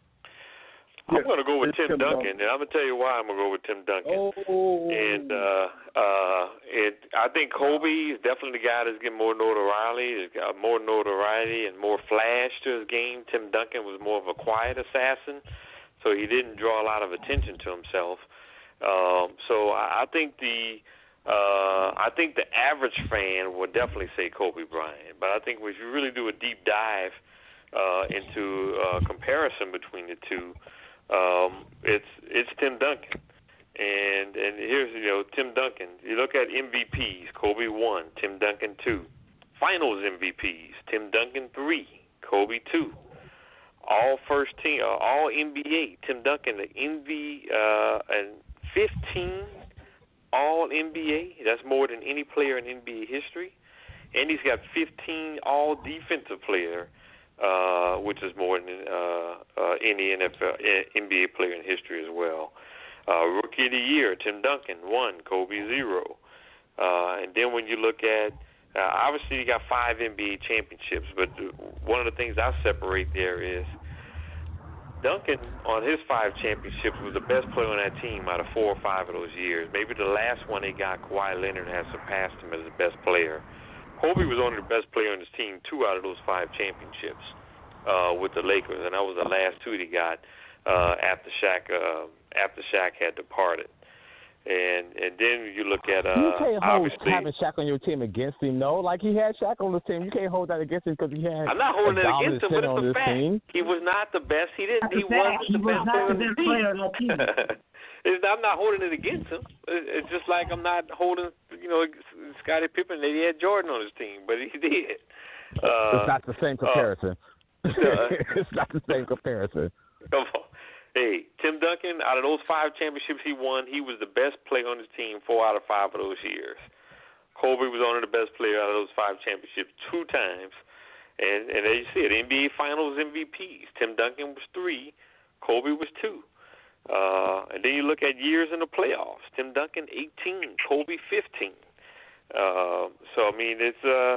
I'm going to go with Tim, Tim Duncan, Duncan, and I'm going to tell you why I'm going to go with Tim Duncan. Oh. And uh, uh, it, I think Kobe is definitely the guy that's getting more notoriety, he's got more notoriety and more flash to his game. Tim Duncan was more of a quiet assassin, so he didn't draw a lot of attention to himself. Um, so I, I think the uh, I think the average fan would definitely say Kobe Bryant, but I think if you really do a deep dive uh, into uh, comparison between the two. Um, it's it's Tim Duncan, and and here's you know Tim Duncan. You look at M V Ps. Kobe one, Tim Duncan two. Finals M V Ps. Tim Duncan three, Kobe two. all first team, uh, all N B A. Tim Duncan, the N B A, uh, and fifteen all N B A. That's more than any player in N B A history. And he's got fifteen all defensive player, uh, which is more than uh, uh, any N F L, N B A player in history as well. Uh, Rookie of the Year, Tim Duncan, one, Kobe, zero. Uh, and then when you look at, uh, obviously you got five N B A championships, but one of the things I separate there is Duncan, on his five championships, was the best player on that team out of four or five of those years. Maybe the last one they got, Kawhi Leonard, has surpassed him as the best player. Kobe was only the best player on his team two out of those five championships uh, with the Lakers, and that was the last two he got uh, after Shaq uh, after Shaq had departed. And and then you look at uh, you can't hold obviously having Shaq on your team against him, no. Like he had Shaq on his team, you can't hold that against him because he had. I'm not holding a it against him, but it's a fact. Team. He was not the best. He didn't. That's He wasn't the he was best not player the best player on that team. It's, I'm not holding it against him. It's just like I'm not holding, you know, Scottie Pippen that he had Jordan on his team, but he did. Uh, it's not the same comparison. Uh, it's not the same comparison. Come on. Hey, Tim Duncan, out of those five championships he won, he was the best player on his team four out of five of those years. Kobe was only the best player out of those five championships two times. And, and as you said, N B A Finals M V Ps. Tim Duncan was three. Kobe was two. Uh, and then you look at years in the playoffs. Tim Duncan, eighteen. Kobe, fifteen. Uh, so, I mean, it's... Uh,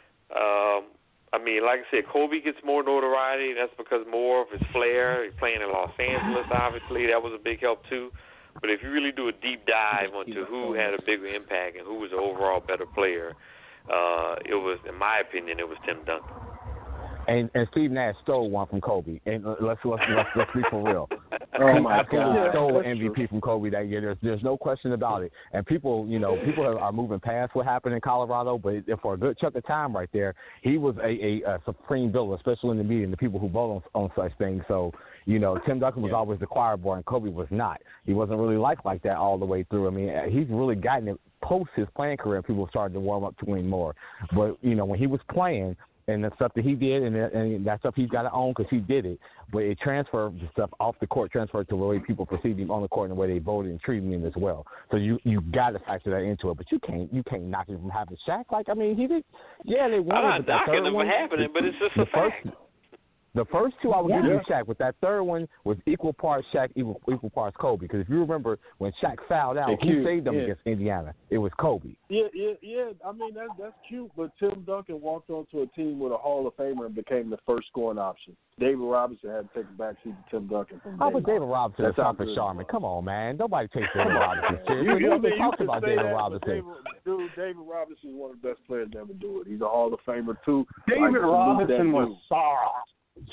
um, I mean, like I said, Kobe gets more notoriety. That's because more of his flair. He's playing in Los Angeles, obviously. That was a big help, too. But if you really do a deep dive onto who had a bigger impact and who was the overall better player, uh, it was, in my opinion, it was Tim Duncan. And and Steve Nash stole one from Kobe. And let's let's let's, let's be for real. Oh he my absolutely God. stole an That's M V P true. from Kobe that year. There's there's no question about it. And people, you know, people are, are moving past what happened in Colorado, but for a good chunk of time right there, he was a, a, a supreme villain, especially in the media and the people who vote on, on such things. So, you know, Tim Duncan was Yeah. always the choir boy, and Kobe was not. He wasn't really liked like that all the way through. I mean, he's really gotten it post his playing career. People started to warm up to him more. But, you know, when he was playing, and the stuff that he did, and, and that stuff he's got to own because he did it. But it transferred the stuff off the court, transferred to the way people perceived him on the court and the way they voted and treated him as well. So you you got to factor that into it. But you can't you can't knock him from having Shaq. Like I mean, he did. Yeah, they won. I'm not it, but that knocking third him one, for having it, but it's just the a fact. First, the first two I would give Yeah. you Shaq, but that third one was equal parts Shaq, equal, equal parts Kobe. Because if you remember when Shaq fouled out, Yeah, who cute. saved them Yeah. against Indiana? It was Kobe. Yeah, yeah, yeah. I mean, that, that's cute, but Tim Duncan walked onto a team with a Hall of Famer and became the first scoring option. David Robinson had to take a backseat to Tim Duncan from Oh, day but one. David Robinson is That's how Parker good Sharman. it was. Come on, man. Nobody takes David Robinson seriously. You, We you, I haven't mean, you talked can about say David that, but Robinson. David, dude, David Robinson is one of the best players to ever do it. He's a Hall of Famer, too. David Like, Robinson that was dude. soft.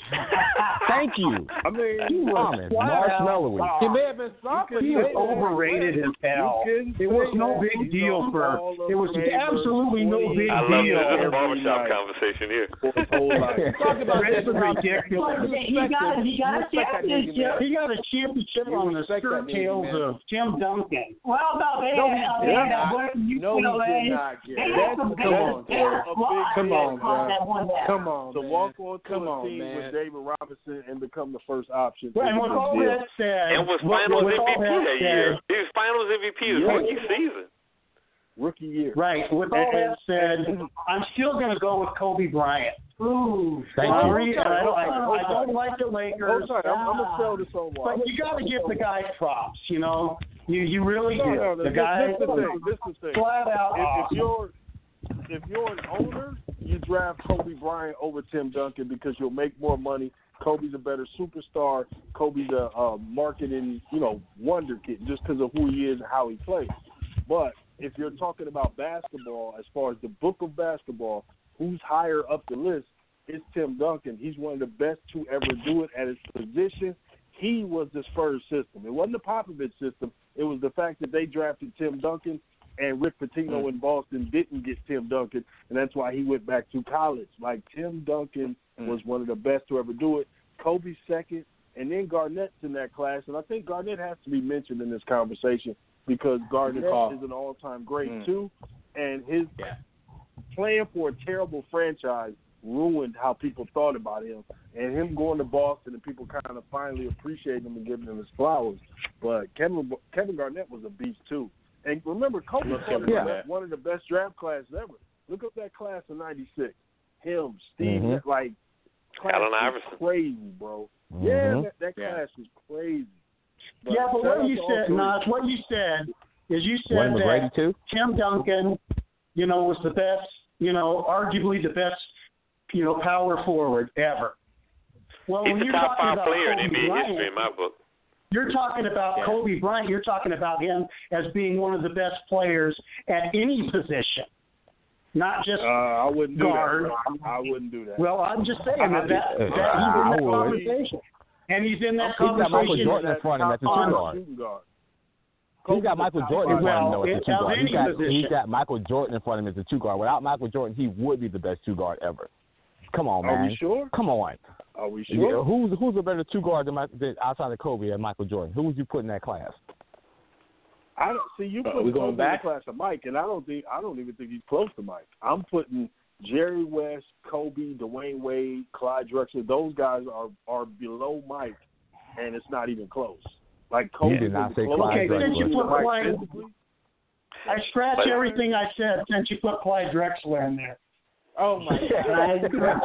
Thank you. I mean, He was Ramen, flat out marshmallowy. soft. He may have been soft, but He he was was overrated as hell. You can It was say no that. big He's deal a for. Hall of It was Famer, absolutely no twenty big I love deal. this. This is a every barbershop night. conversation here. For his whole life. Talk about This that is now. ridiculous. He got he got a championship. He got a championship You on the respect that skirt nigga, tails man. of Tim Duncan. Well, no, they No, had, he they did had not. work in No, he U C L A. did not get They it. had some Come good on, they had man. a squad Come on, that man. won that. Come on, To man. walk onto Come a on, team man. with David Robinson and become the first option. And is with a all big deal. that said, And was with- Finals with M all V P that that said, year. He was Finals M V P his Yeah. rookie season. Rookie year. Right. With all that said, I'm still going to go with Kobe Bryant. Ooh, Thank you. Sorry, I don't, I, Hold I don't like the Lakers, Hold on, I'm, I'm gonna sell this on why. but you got to give the guy props. You know, you you really No, do. no, no. The This, guy this the thing. This the thing. flat out If, if awesome. you're if you're an owner, you draft Kobe Bryant over Tim Duncan because you'll make more money. Kobe's a better superstar. Kobe's a, a marketing, you know, wonder kid just because of who he is and how he plays. But if you're talking about basketball, as far as the book of basketball, who's higher up the list? It's Tim Duncan. He's one of the best to ever do it at his position. He was the Spurs system. It wasn't the Popovich system. It was the fact that they drafted Tim Duncan and Rick Pitino in Boston didn't get Tim Duncan, and that's why he went back to college. Like, Tim Duncan was one of the best to ever do it. Kobe second, and then Garnett's in that class. And I think Garnett has to be mentioned in this conversation because Garnett is an all-time great, Mm. too. And his Yeah. playing for a terrible franchise ruined how people thought about him. And him going to Boston and people kind of finally appreciating him and giving him his flowers. But Kevin Kevin Garnett was a beast too. And remember, Kobe was yeah. one of the best draft classes ever. Look up that class of ninety-six. Him, Steve, mm-hmm. like, class Allen was Iverson. crazy, bro. Mm-hmm. Yeah, that, that yeah. class was crazy. But yeah, but what you said, Nas, what you said is you said Wayne McGrady that too? Tim Duncan, you know, was the best, you know, arguably the best, you know, power forward ever. Well, He's when the you're top talking five about player Kobe in N B A Bryant, history in my book. You're talking about yeah. Kobe Bryant. You're talking about him as being one of the best players at any position, not just uh, I wouldn't guard. do that. I wouldn't do that. Well, I'm just saying that, that, that he's in I that would. conversation. And he's in that He's got Michael conversation. Jordan in front of him at the two guard. He's got Michael Jordan in front of him at the two guard. He's got, he's got Michael Jordan in front of him as the two guard. Without Michael Jordan, he would be the best two guard ever. Come on, man. Are we sure? Come on. Are we sure? Yeah, who's who's a better two guard than, my, than outside of Kobe and Michael Jordan? Who would you put in that class? I don't see you Uh, put we Kobe going in back? the class of Mike, and I don't think I don't even think he's close to Mike. I'm putting Jerry West, Kobe, Dwayne Wade, Clyde Drexler. Those guys are are below Mike, and it's not even close. Like Kobe You did not is say close. Clyde Okay, since you Drexler. put Mike Clyde, physically. I scratch everything I said since you put Clyde Drexler in there. Oh my God!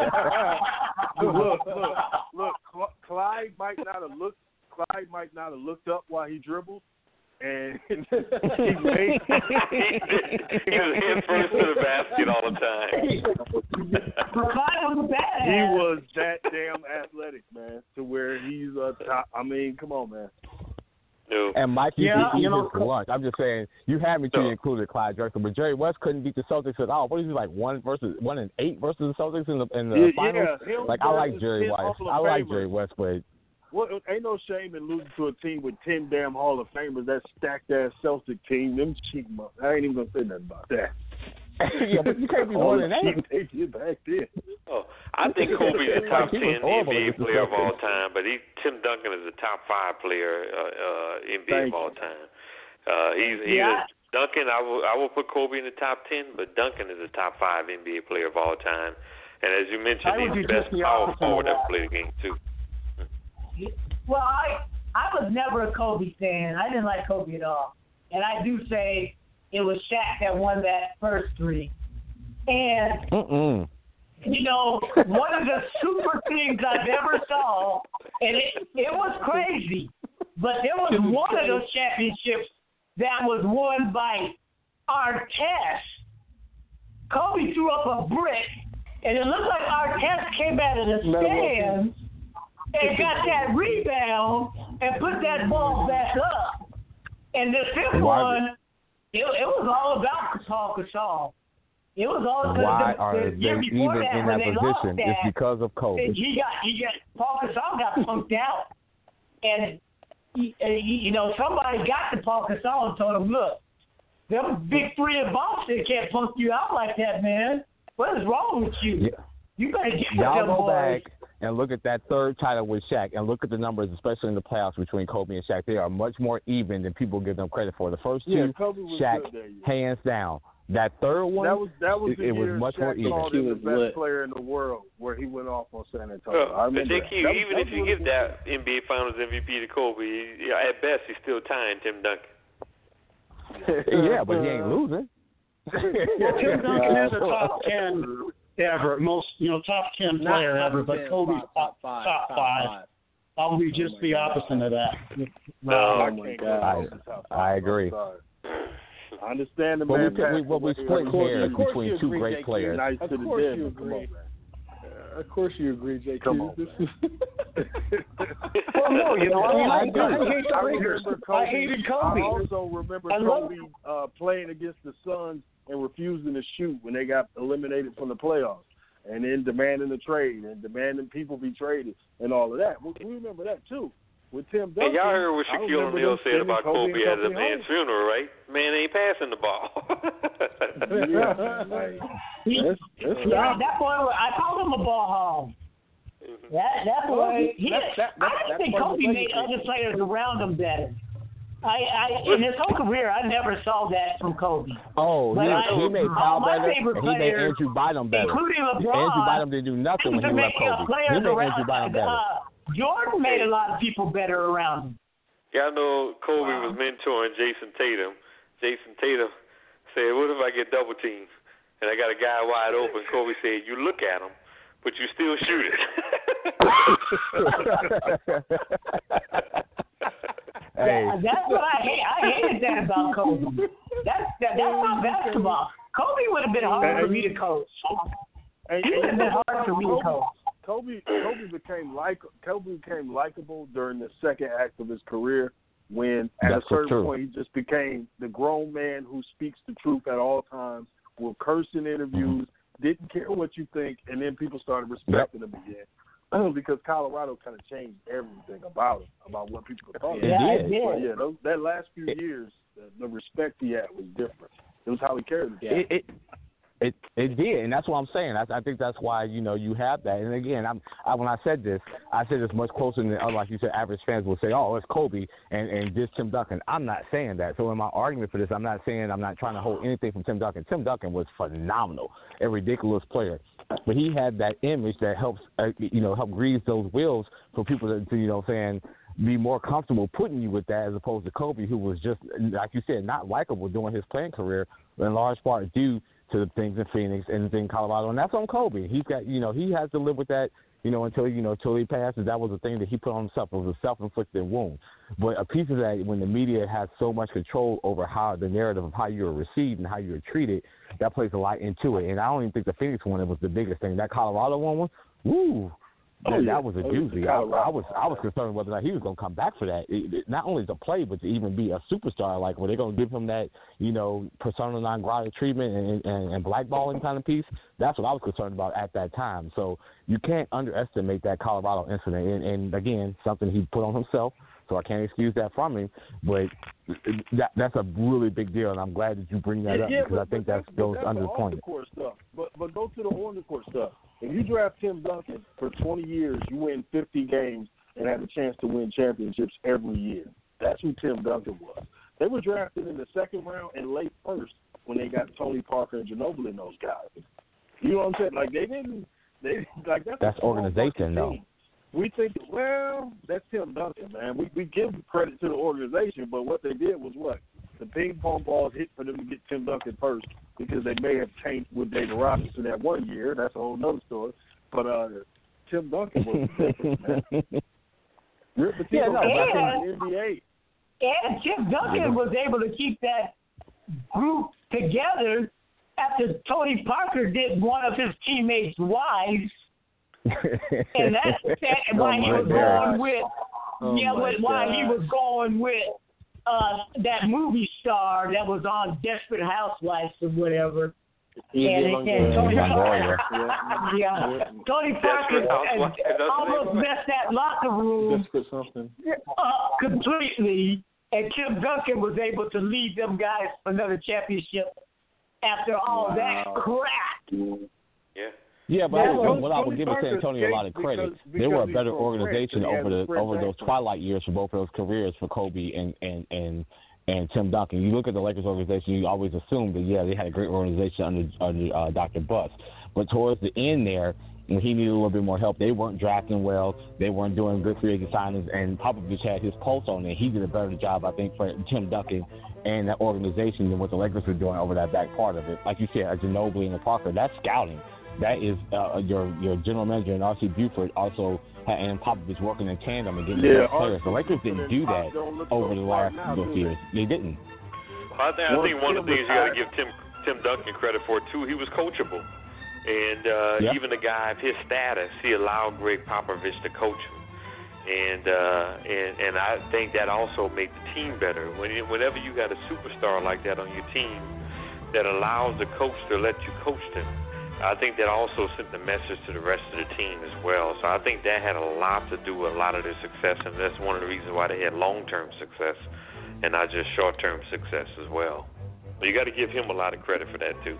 look, look, look. Cl- Clyde might not have looked. Clyde might not have looked up while he dribbled, and he made. He was head first to the basket all the time. Clyde was bad. He was that damn athletic, man, to where he's a top. I mean, come on, man. No. And Mike, you Yeah, can eat you know, his lunch. I'm just saying, you had me to No. include Clyde Drexler, but Jerry West couldn't beat the Celtics at all. What is he like one versus one and eight versus the Celtics in the in the Yeah, finals? yeah, him Like I like versus Jerry ten West. Hall of I like Famers. Jerry West, but Well, ain't no shame in losing to a team with ten damn Hall of Famers. That stacked ass Celtic team, them cheap mo- I ain't even gonna say nothing about that. yeah, but you can't be All one the and eight. cheap they did back then. Oh, I think Kobe's the top Like, he ten was horrible N B A against the player of all Celtics. time, but he, Tim Duncan is the top five player uh, uh, N B A Thank of all time. Uh, he's he's Yeah. Duncan. I will I will put Kobe in the top ten, but Duncan is the top five N B A player of all time. And as you mentioned, I would he's do the just best the power opposite forward of ever that. played the game too. Well, I I was never a Kobe fan. I didn't like Kobe at all. And I do say it was Shaq that won that first three. And, Mm-mm. you know, one of the super things I've ever saw, and it, it was crazy, but there was one of those championships that was won by Artest. Kobe threw up a brick, and it looked like Artest came out of the stands and got that rebound and put that ball back up. And the fifth one, it, it was all about Paul Gasol. It was all because Why the, are the they year even before that, in when that they lost position? that, It's because of Kobe. he got he got Paul Gasol got punked out, and he, uh, he, you know somebody got to Paul Gasol and told him, "Look, them big three in Boston can't punk you out like that, man. What is wrong with you? Yeah. You better get with Y'all them go boys." back and look at that third title with Shaq and look at the numbers, especially in the playoffs between Kobe and Shaq. They are much more even than people give them credit for. The first two, Yeah, Kobe was Shaq, good that year. hands down. That third one, That was that was it, the it was year much Shaq more even. called He him the was best lit. player in the world, where he went off on San Antonio. Well, I but remember J that. Q, That was- even that if was you one give of the- that N B A Finals M V P to Kobe, he, at best he's still tying Tim Duncan. yeah, but he ain't losing. Well, Tim Duncan is a top ten ever, most you know top ten Not player top ever, but ten, Kobe's top top five, top top five. five. Probably just the opposite of that. No, I my can't God. go to the top I five. agree. I'm sorry. I understand the But we, man. pick- we, passed what we away. split Of course- hairs of course between you two agree, great J Q. players. Nice Of to the course dead, you but come agree. on, man. Uh, of course you agree, J Q. Come on, This man. is Well, no, you know, I, I, I, hate the I Lakers. remember Kobe. I hated Kobe. I also remember I love- Kobe uh, playing against the Suns and refusing to shoot when they got eliminated from the playoffs, and then demanding a trade and demanding people be traded and all of that. We, we remember that too. With Tim Duncan, Hey, y'all heard what I Shaquille remember O'Neal them said sending about Kobe Kobe and at a Company man's home. funeral, right? Man ain't passing the ball. Yeah, like, He- that's, that's yeah, not- that boy, I called him a ball hog. That that boy, he, That- that- I that- didn't that's think part of Kobe the made legacy. other players around him better. I, I in his whole career, I never saw that from Kobe. Oh, But he, I, he made Powell my better, favorite and he made player, Andrew Bynum better. including LeBron, Andrew Bynum didn't do nothing when he to left make Kobe. players He made around, Andrew Bynum better. uh, Jordan made a lot of people better around him. Yeah, I know Kobe Wow. was mentoring Jason Tatum. Jason Tatum said, "What if I get double teamed and I got a guy wide open?" Kobe said, "You look at him, but you still shoot it." Hey. That, that's what I hate. I hated that about Kobe. That's that, that's not basketball. Kobe would have been hard for me to coach. And, He would have been hard for me to coach. Kobe, Kobe became like Kobe became likable during the second act of his career when, at That's a certain true. point, he just became the grown man who speaks the truth at all times, will curse in interviews, mm-hmm. didn't care what you think, and then people started respecting yep. him again. Because Colorado kind of changed everything about him, about what people were talking about. Yeah, it did. But yeah, those, that last few it, years, the, the respect he had was different. It was how he carried himself. It, it, it it did, and that's what I'm saying. I, I think that's why you know you have that. And again, I'm I, when I said this, I said this much closer than like you said. Average fans will say, "Oh, it's Kobe and and this Tim Duncan." I'm not saying that. So in my argument for this, I'm not saying I'm not trying to hold anything from Tim Duncan. Tim Duncan was phenomenal, a ridiculous player. But he had that image that helps, uh, you know, help grease those wheels for people to, to, you know, saying be more comfortable putting you with that as opposed to Kobe, who was just, like you said, not likable during his playing career, in large part due to the things in Phoenix and in Colorado, and that's on Kobe. He's got, you know, he has to live with that, you know, until you know, until he passes. That was the thing that he put on himself. It was a self-inflicted wound. But a piece of that, when the media has so much control over how the narrative of how you're received and how you're treated, that plays a lot into it. And I don't even think the Phoenix one was the biggest thing. That Colorado one was, woo, that, oh, yeah. that was a doozy. I, I was I was concerned whether or not he was going to come back for that. It, it, not only to play, but to even be a superstar. Like, were they going to give him that, you know, persona non grata treatment and, and, and blackballing kind of piece? That's what I was concerned about at that time. So you can't underestimate that Colorado incident. And, and again, something he put on himself. So I can't excuse that from him, but that, that's a really big deal, and I'm glad that you bring that up yeah, because but, I think but that goes that's under the the point. Court stuff. But but go to the on the court stuff. If you draft Tim Duncan for twenty years, you win fifty games and have a chance to win championships every year. That's who Tim Duncan was. They were drafted in the second round and late first when they got Tony Parker and Ginobili and those guys. You know what I'm saying? Like they didn't. They like that's. That's organization, though. We think, well, that's Tim Duncan, man. We we give credit to the organization, but what they did was what? The ping pong balls hit for them to get Tim Duncan first because they may have changed with David Robinson that one year. That's a whole other story. But uh, Tim Duncan was different, man. Rip Pitino yeah, no, was in the N B A. And Tim Duncan was able to keep that group together after Tony Parker did one of his teammates' wives. And that's that, why oh he was God. going with, oh yeah, with, why he was going with uh, that movie star that was on Desperate Housewives or whatever. Yeah, and, and Tony Parker, yeah, Tony Parker almost messed that locker room uh, completely, and Tim Duncan was able to lead them guys for another championship after all wow. that crap. Yeah. Yeah, but I would, what I would give San Antonio a lot of credit. Because, because they were a better organization over the over those twilight years for both of those careers for Kobe and, and, and, and Tim Duncan. You look at the Lakers organization, you always assume that, yeah, they had a great organization under, under uh, Doctor Buss. But towards the end there, when he needed a little bit more help, they weren't drafting well. They weren't doing good free agent signings, and Popovich had his pulse on it. He did a better job, I think, for Tim Duncan and that organization than what the Lakers were doing over that back part of it. Like you said, a Ginobili and a Parker, that's scouting. That is uh, your your general manager and R C Buford also had, and Popovich working in tandem and getting yeah, the players. The Lakers didn't do that over the last few years. They didn't. I think, I think one of the things you got to give Tim Tim Duncan credit for too. He was coachable, and uh, yep. even a guy of his status, he allowed Greg Popovich to coach him, and uh, and and I think that also made the team better. When you, whenever you got a superstar like that on your team, that allows the coach to let you coach them. I think that also sent the message to the rest of the team as well. So I think that had a lot to do with a lot of their success, and that's one of the reasons why they had long-term success and not just short-term success as well. But you got to give him a lot of credit for that too.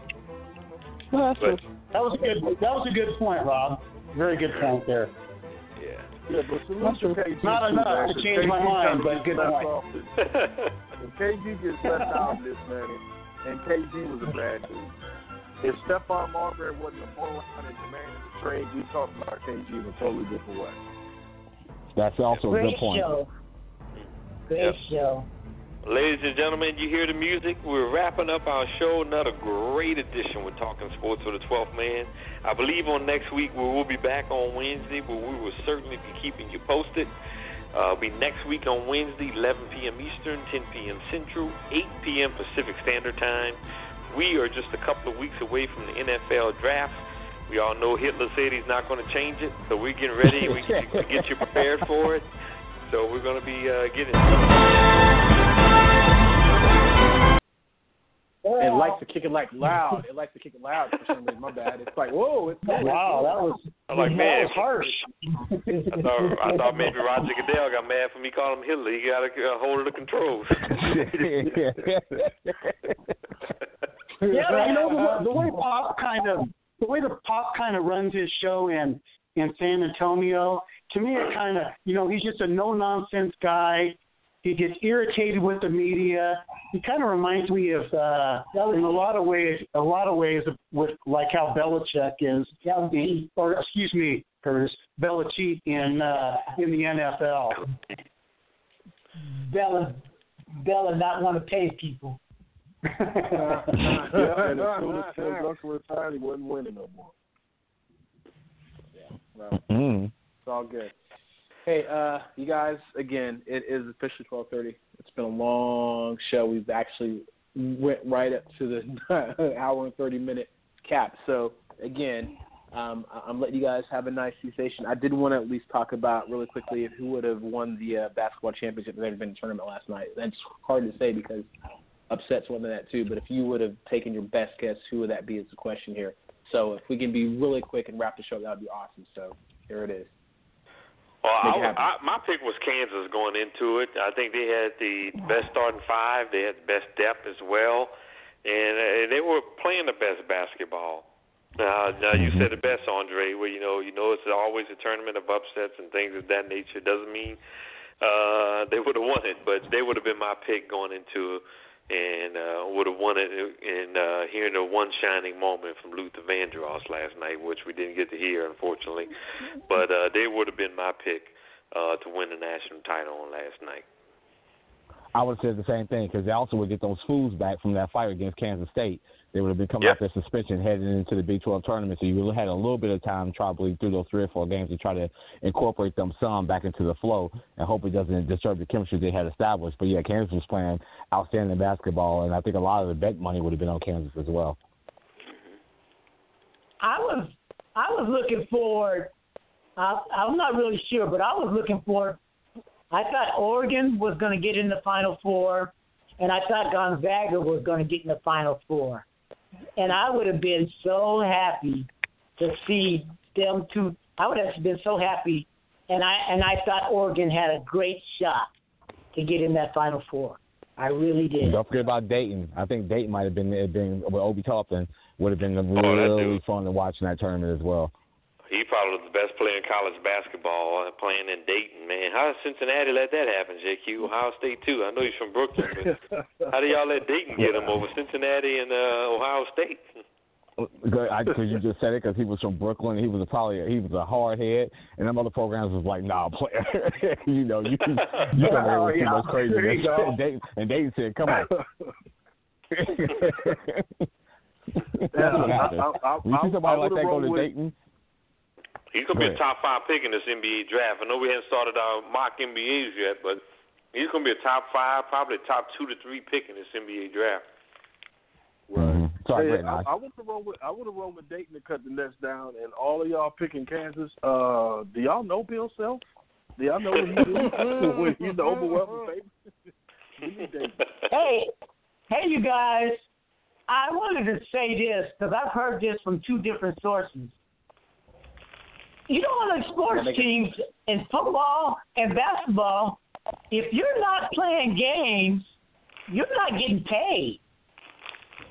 Well, that's but, that was a good. That was a good point, Rob. Very good point there. Yeah. Yeah, but salute to K G. Not too, enough man, to 'cause change K G my mind, kinda but good gets point. left off this. If K G gets left out of this, man, and K G was a bad dude. If Stephon Marbury wasn't a forward and demanded the trade, we talked about K G in a totally different way. That's also Great a good point. show. Great Yep. show. Ladies and gentlemen, you hear the music. We're wrapping up our show. Another great edition with Talking Sports with the twelfth Man. I believe on next week we will be back on Wednesday, but we will certainly be keeping you posted. Uh, it'll be next week on Wednesday, eleven p.m. Eastern, ten p.m. Central, eight p.m. Pacific Standard Time. We are just a couple of weeks away from the N F L draft. We all know Hitler said he's not going to change it, so we're getting ready. We can get you prepared for it. So we're going to be uh, getting It likes to kick it like loud. It likes to kick it loud for some reason. My bad. It's like, whoa. It's Wow, that was, I'm like, that man, was harsh. I thought, I thought maybe Roger Goodell got mad for me calling him Hitler. He got a uh, hold of the controls. Yeah, you know the, the way Pop kind of the way the Pop kind of runs his show in in San Antonio. To me, it kind of you know he's just a no nonsense guy. He gets irritated with the media. He kind of reminds me of, uh, in a lot of ways, a lot of ways, of, with like how Belichick is, in, or excuse me, Curtis, Belichick in uh, in the N F L. Bella, Bella not want to pay people. Yeah, and as soon as Tim Duncan retired, he wasn't winning no more. Yeah, well, Mm. it's all good. Hey, uh, you guys, again, it is officially twelve thirty. It's been a long show. We've actually went right up to the hour and thirty-minute cap. So, again, um, I'm letting you guys have a nice sensation. I did want to at least talk about really quickly who would have won the uh, basketball championship if there had been a tournament last night. That's hard to say because upsets one of that too. But if you would have taken your best guess, who would that be is the question here. So if we can be really quick and wrap the show, that would be awesome. So here it is. Well, I, I, my pick was Kansas going into it. I think they had the best starting five. They had the best depth as well, and uh, they were playing the best basketball. Uh, now you said the best, Andre. Well, you know, you know, it's always a tournament of upsets and things of that nature. Doesn't mean uh, they would have won it, but they would have been my pick going into it, and uh, would have won it. And uh, hearing the one shining moment from Luther Vandross last night, which we didn't get to hear, unfortunately, but uh, they would have been my pick uh, to win the national title on last night. I would have said the same thing because they also would get those fools back from that fight against Kansas State. They would have been coming yep. out their suspension heading into the Big twelve tournament, so you really had a little bit of time probably through those three or four games to try to incorporate them some back into the flow and hope it doesn't disturb the chemistry they had established. But, yeah, Kansas was playing outstanding basketball, and I think a lot of the bet money would have been on Kansas as well. I was I was looking forward. I, I'm not really sure, but I was looking for. I thought Oregon was going to get in the Final Four, and I thought Gonzaga was going to get in the Final Four. And I would have been so happy to see them two. I would have been so happy, and I and I thought Oregon had a great shot to get in that Final Four. I really did. Don't forget about Dayton. I think Dayton might have been been with Obi Toppin would have been really oh, fun to watch in that tournament as well. He probably was the best player in college basketball, uh, playing in Dayton, man. How did Cincinnati let that happen, J Q? Ohio State, too. I know he's from Brooklyn, but how did y'all let Dayton get him over Cincinnati and uh, Ohio State? Good, because you just said it. Because he was from Brooklyn, he was a probably he was a hard head, and them other programs was like, nah, player, you know, you you come here with too much craziness. And Dayton, and Dayton said, come on. That's what happened. I, I, I, you see somebody like that go to with, Dayton? He's gonna be a top five pick in this N B A draft. I know we haven't started our mock N B As yet, but he's gonna be a top five, probably a top two to three pick in this N B A draft. Right. Sorry, hey, I, I would have rolled with I would have rolled with Dayton to cut the nets down, and all of y'all picking Kansas. Uh, do y'all know Bill Self? Do y'all know what he did when he's the overwhelming favorite? Hey, hey, you guys! I wanted to say this because I've heard this from two different sources. You know, on the sports teams in football and basketball, if you're not playing games, you're not getting paid.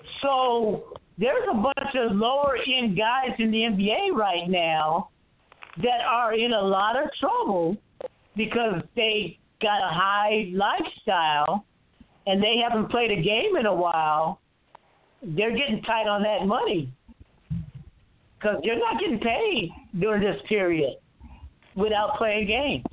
So there's a bunch of lower-end guys in the N B A right now that are in a lot of trouble because they got a high lifestyle and they haven't played a game in a while, they're getting tight on that money because they're not getting paid during this period without playing games.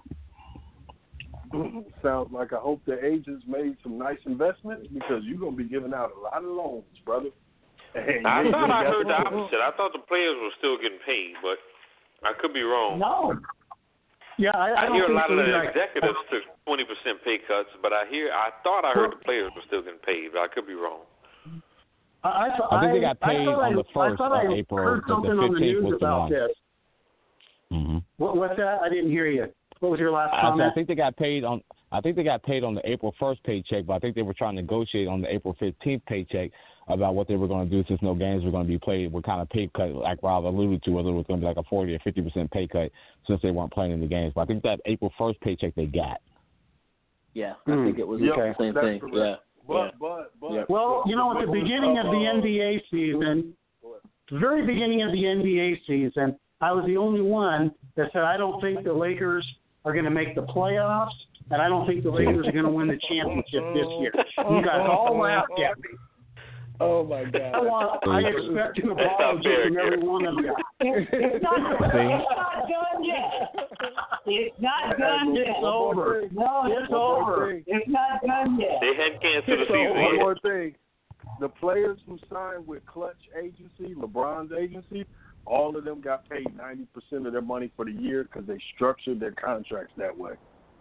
Sounds like I hope the agents made some nice investments because you're going to be giving out a lot of loans, brother. And I you thought I got heard the loans. opposite. I thought the players were still getting paid, but I could be wrong. No. Yeah, I, I, I don't hear a think lot of so the either. executives took twenty percent pay cuts, but I hear I thought I heard the players were still getting paid, but I could be wrong. I, I, I think they got I paid thought on I, the first I thought I of April, heard but the something on the fifteenth news was the about one. this. Mm-hmm. What, what's that? I didn't hear you. What was your last I, comment? I think they got paid on. I think they got paid on the April first paycheck, but I think they were trying to negotiate on the April fifteenth paycheck about what they were going to do since no games were going to be played. What kind of pay cut, like Rob alluded to, whether it was going to be like a forty or fifty percent pay cut since they weren't playing in the games. But I think that April first paycheck they got. Yeah, I Hmm. think it was Yep, the same that's thing. correct. Yeah. But, yeah. but, but, Yeah. Well, you know, at the beginning of the N B A season, the very beginning of the N B A season, I was the only one that said I don't think the Lakers are going to make the playoffs, and I don't think the Lakers are going to win the championship this year. You guys all laughed at me. Oh my God. I, want, I expect an apology from every one of you. It's not, it's not done yet. It's not done yet. It's over. No, it's over. It's not done yet. They hadn't canceled the So, season one yet. more thing. The players who signed with Clutch Agency, LeBron's agency, all of them got paid ninety percent of their money for the year because they structured their contracts that way.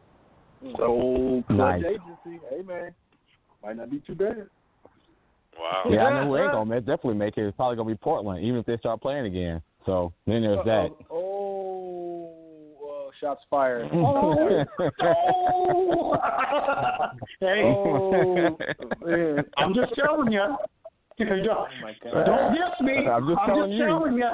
So, Clutch Nice. Agency, hey, man, might not be too bad. Wow. Yeah, I know who ain't gonna make, definitely make it. It's probably gonna be Portland, even if they start playing again. So then there's that. Oh, oh, shots fired. Oh, oh. Hey, Oh, man. I'm just telling you. Don't, Oh my God. don't diss me. I'm just telling you. telling you.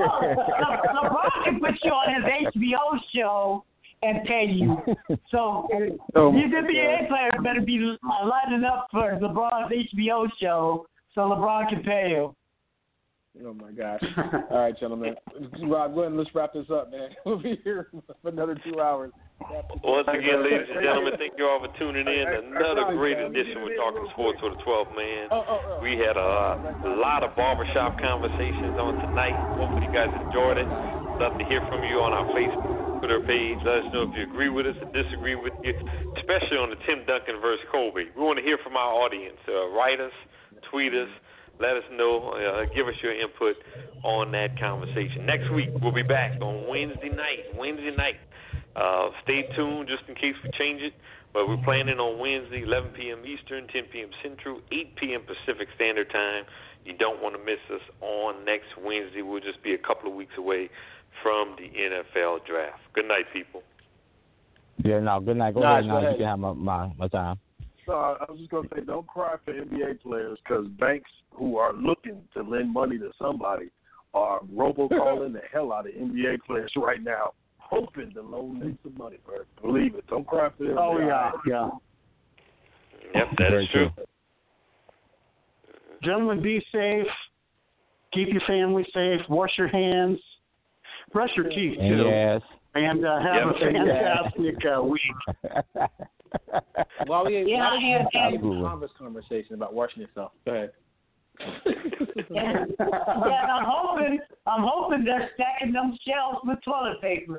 LeBron can put you on his H B O show and pay you. So Oh, these my N B A players better be lining up for LeBron's H B O show so LeBron can pay you. Oh my gosh! All right, gentlemen. Rob, go ahead and let's wrap this up, man. We'll be here for another two hours. Once again, ladies and gentlemen, thank you all for tuning in. Another great edition with Talking Sports with the twelfth Man. Oh, oh, oh. We had a, a lot of barbershop conversations on tonight. Hopefully you guys enjoyed it. Love to hear from you on our Facebook, Twitter page. Let us know if you agree with us or disagree with you, especially on the Tim Duncan versus Kobe. We want to hear from our audience. Uh, write us, tweet us. Let us know. Uh, give us your input on that conversation. Next week, we'll be back on Wednesday night. Wednesday night. Uh, stay tuned just in case we change it. But we're planning on Wednesday, eleven p.m. Eastern, ten p.m. Central, eight p.m. Pacific Standard Time. You don't want to miss us on next Wednesday. We'll just be a couple of weeks away from the N F L draft. Good night, people. Yeah, no, good night. Go Nah, ahead now. go ahead. You can have my, my, my time. So I was just going to say, don't cry for N B A players because banks who are looking to lend money to somebody are robocalling the hell out of N B A players right now, hoping to loan them some money, bro. Believe it. Don't cry for them. Oh, yeah, yeah. Yep, that is true. Gentlemen, be safe. Keep your family safe. Wash your hands. Brush your teeth, And too. yes. And uh, have Yep. a fantastic uh, week. While we Yeah, while we and- have and- a converse conversation about washing yourself. Go ahead. Yeah, and I'm hoping, I'm hoping they're stacking them shelves with toilet paper.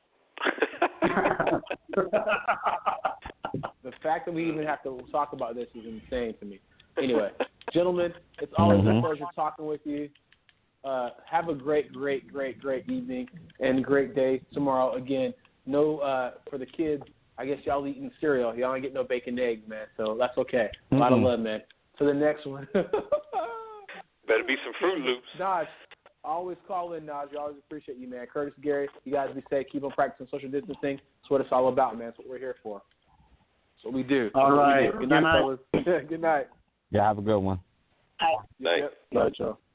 The fact that we even have to talk about this is insane to me. Anyway, gentlemen, it's always Mhm. a pleasure talking with you. Uh, have a great, great, great, great evening and great day tomorrow. Again, no uh, for the kids. I guess y'all eating cereal. Y'all ain't getting no bacon and eggs, man. So that's okay. A lot of Mm-mm. love, man. To the next one. Better be some Fruit Loops. Naj, always call in, Naj. We always appreciate you, man. Curtis, Gary, you guys be safe. Keep on practicing social distancing. That's what it's all about, man. That's what we're here for. That's what we do. All That's what we right. do. Good Good night, night. fellas. Good night. Yeah, have a good one. Night. Yep. Night, y'all.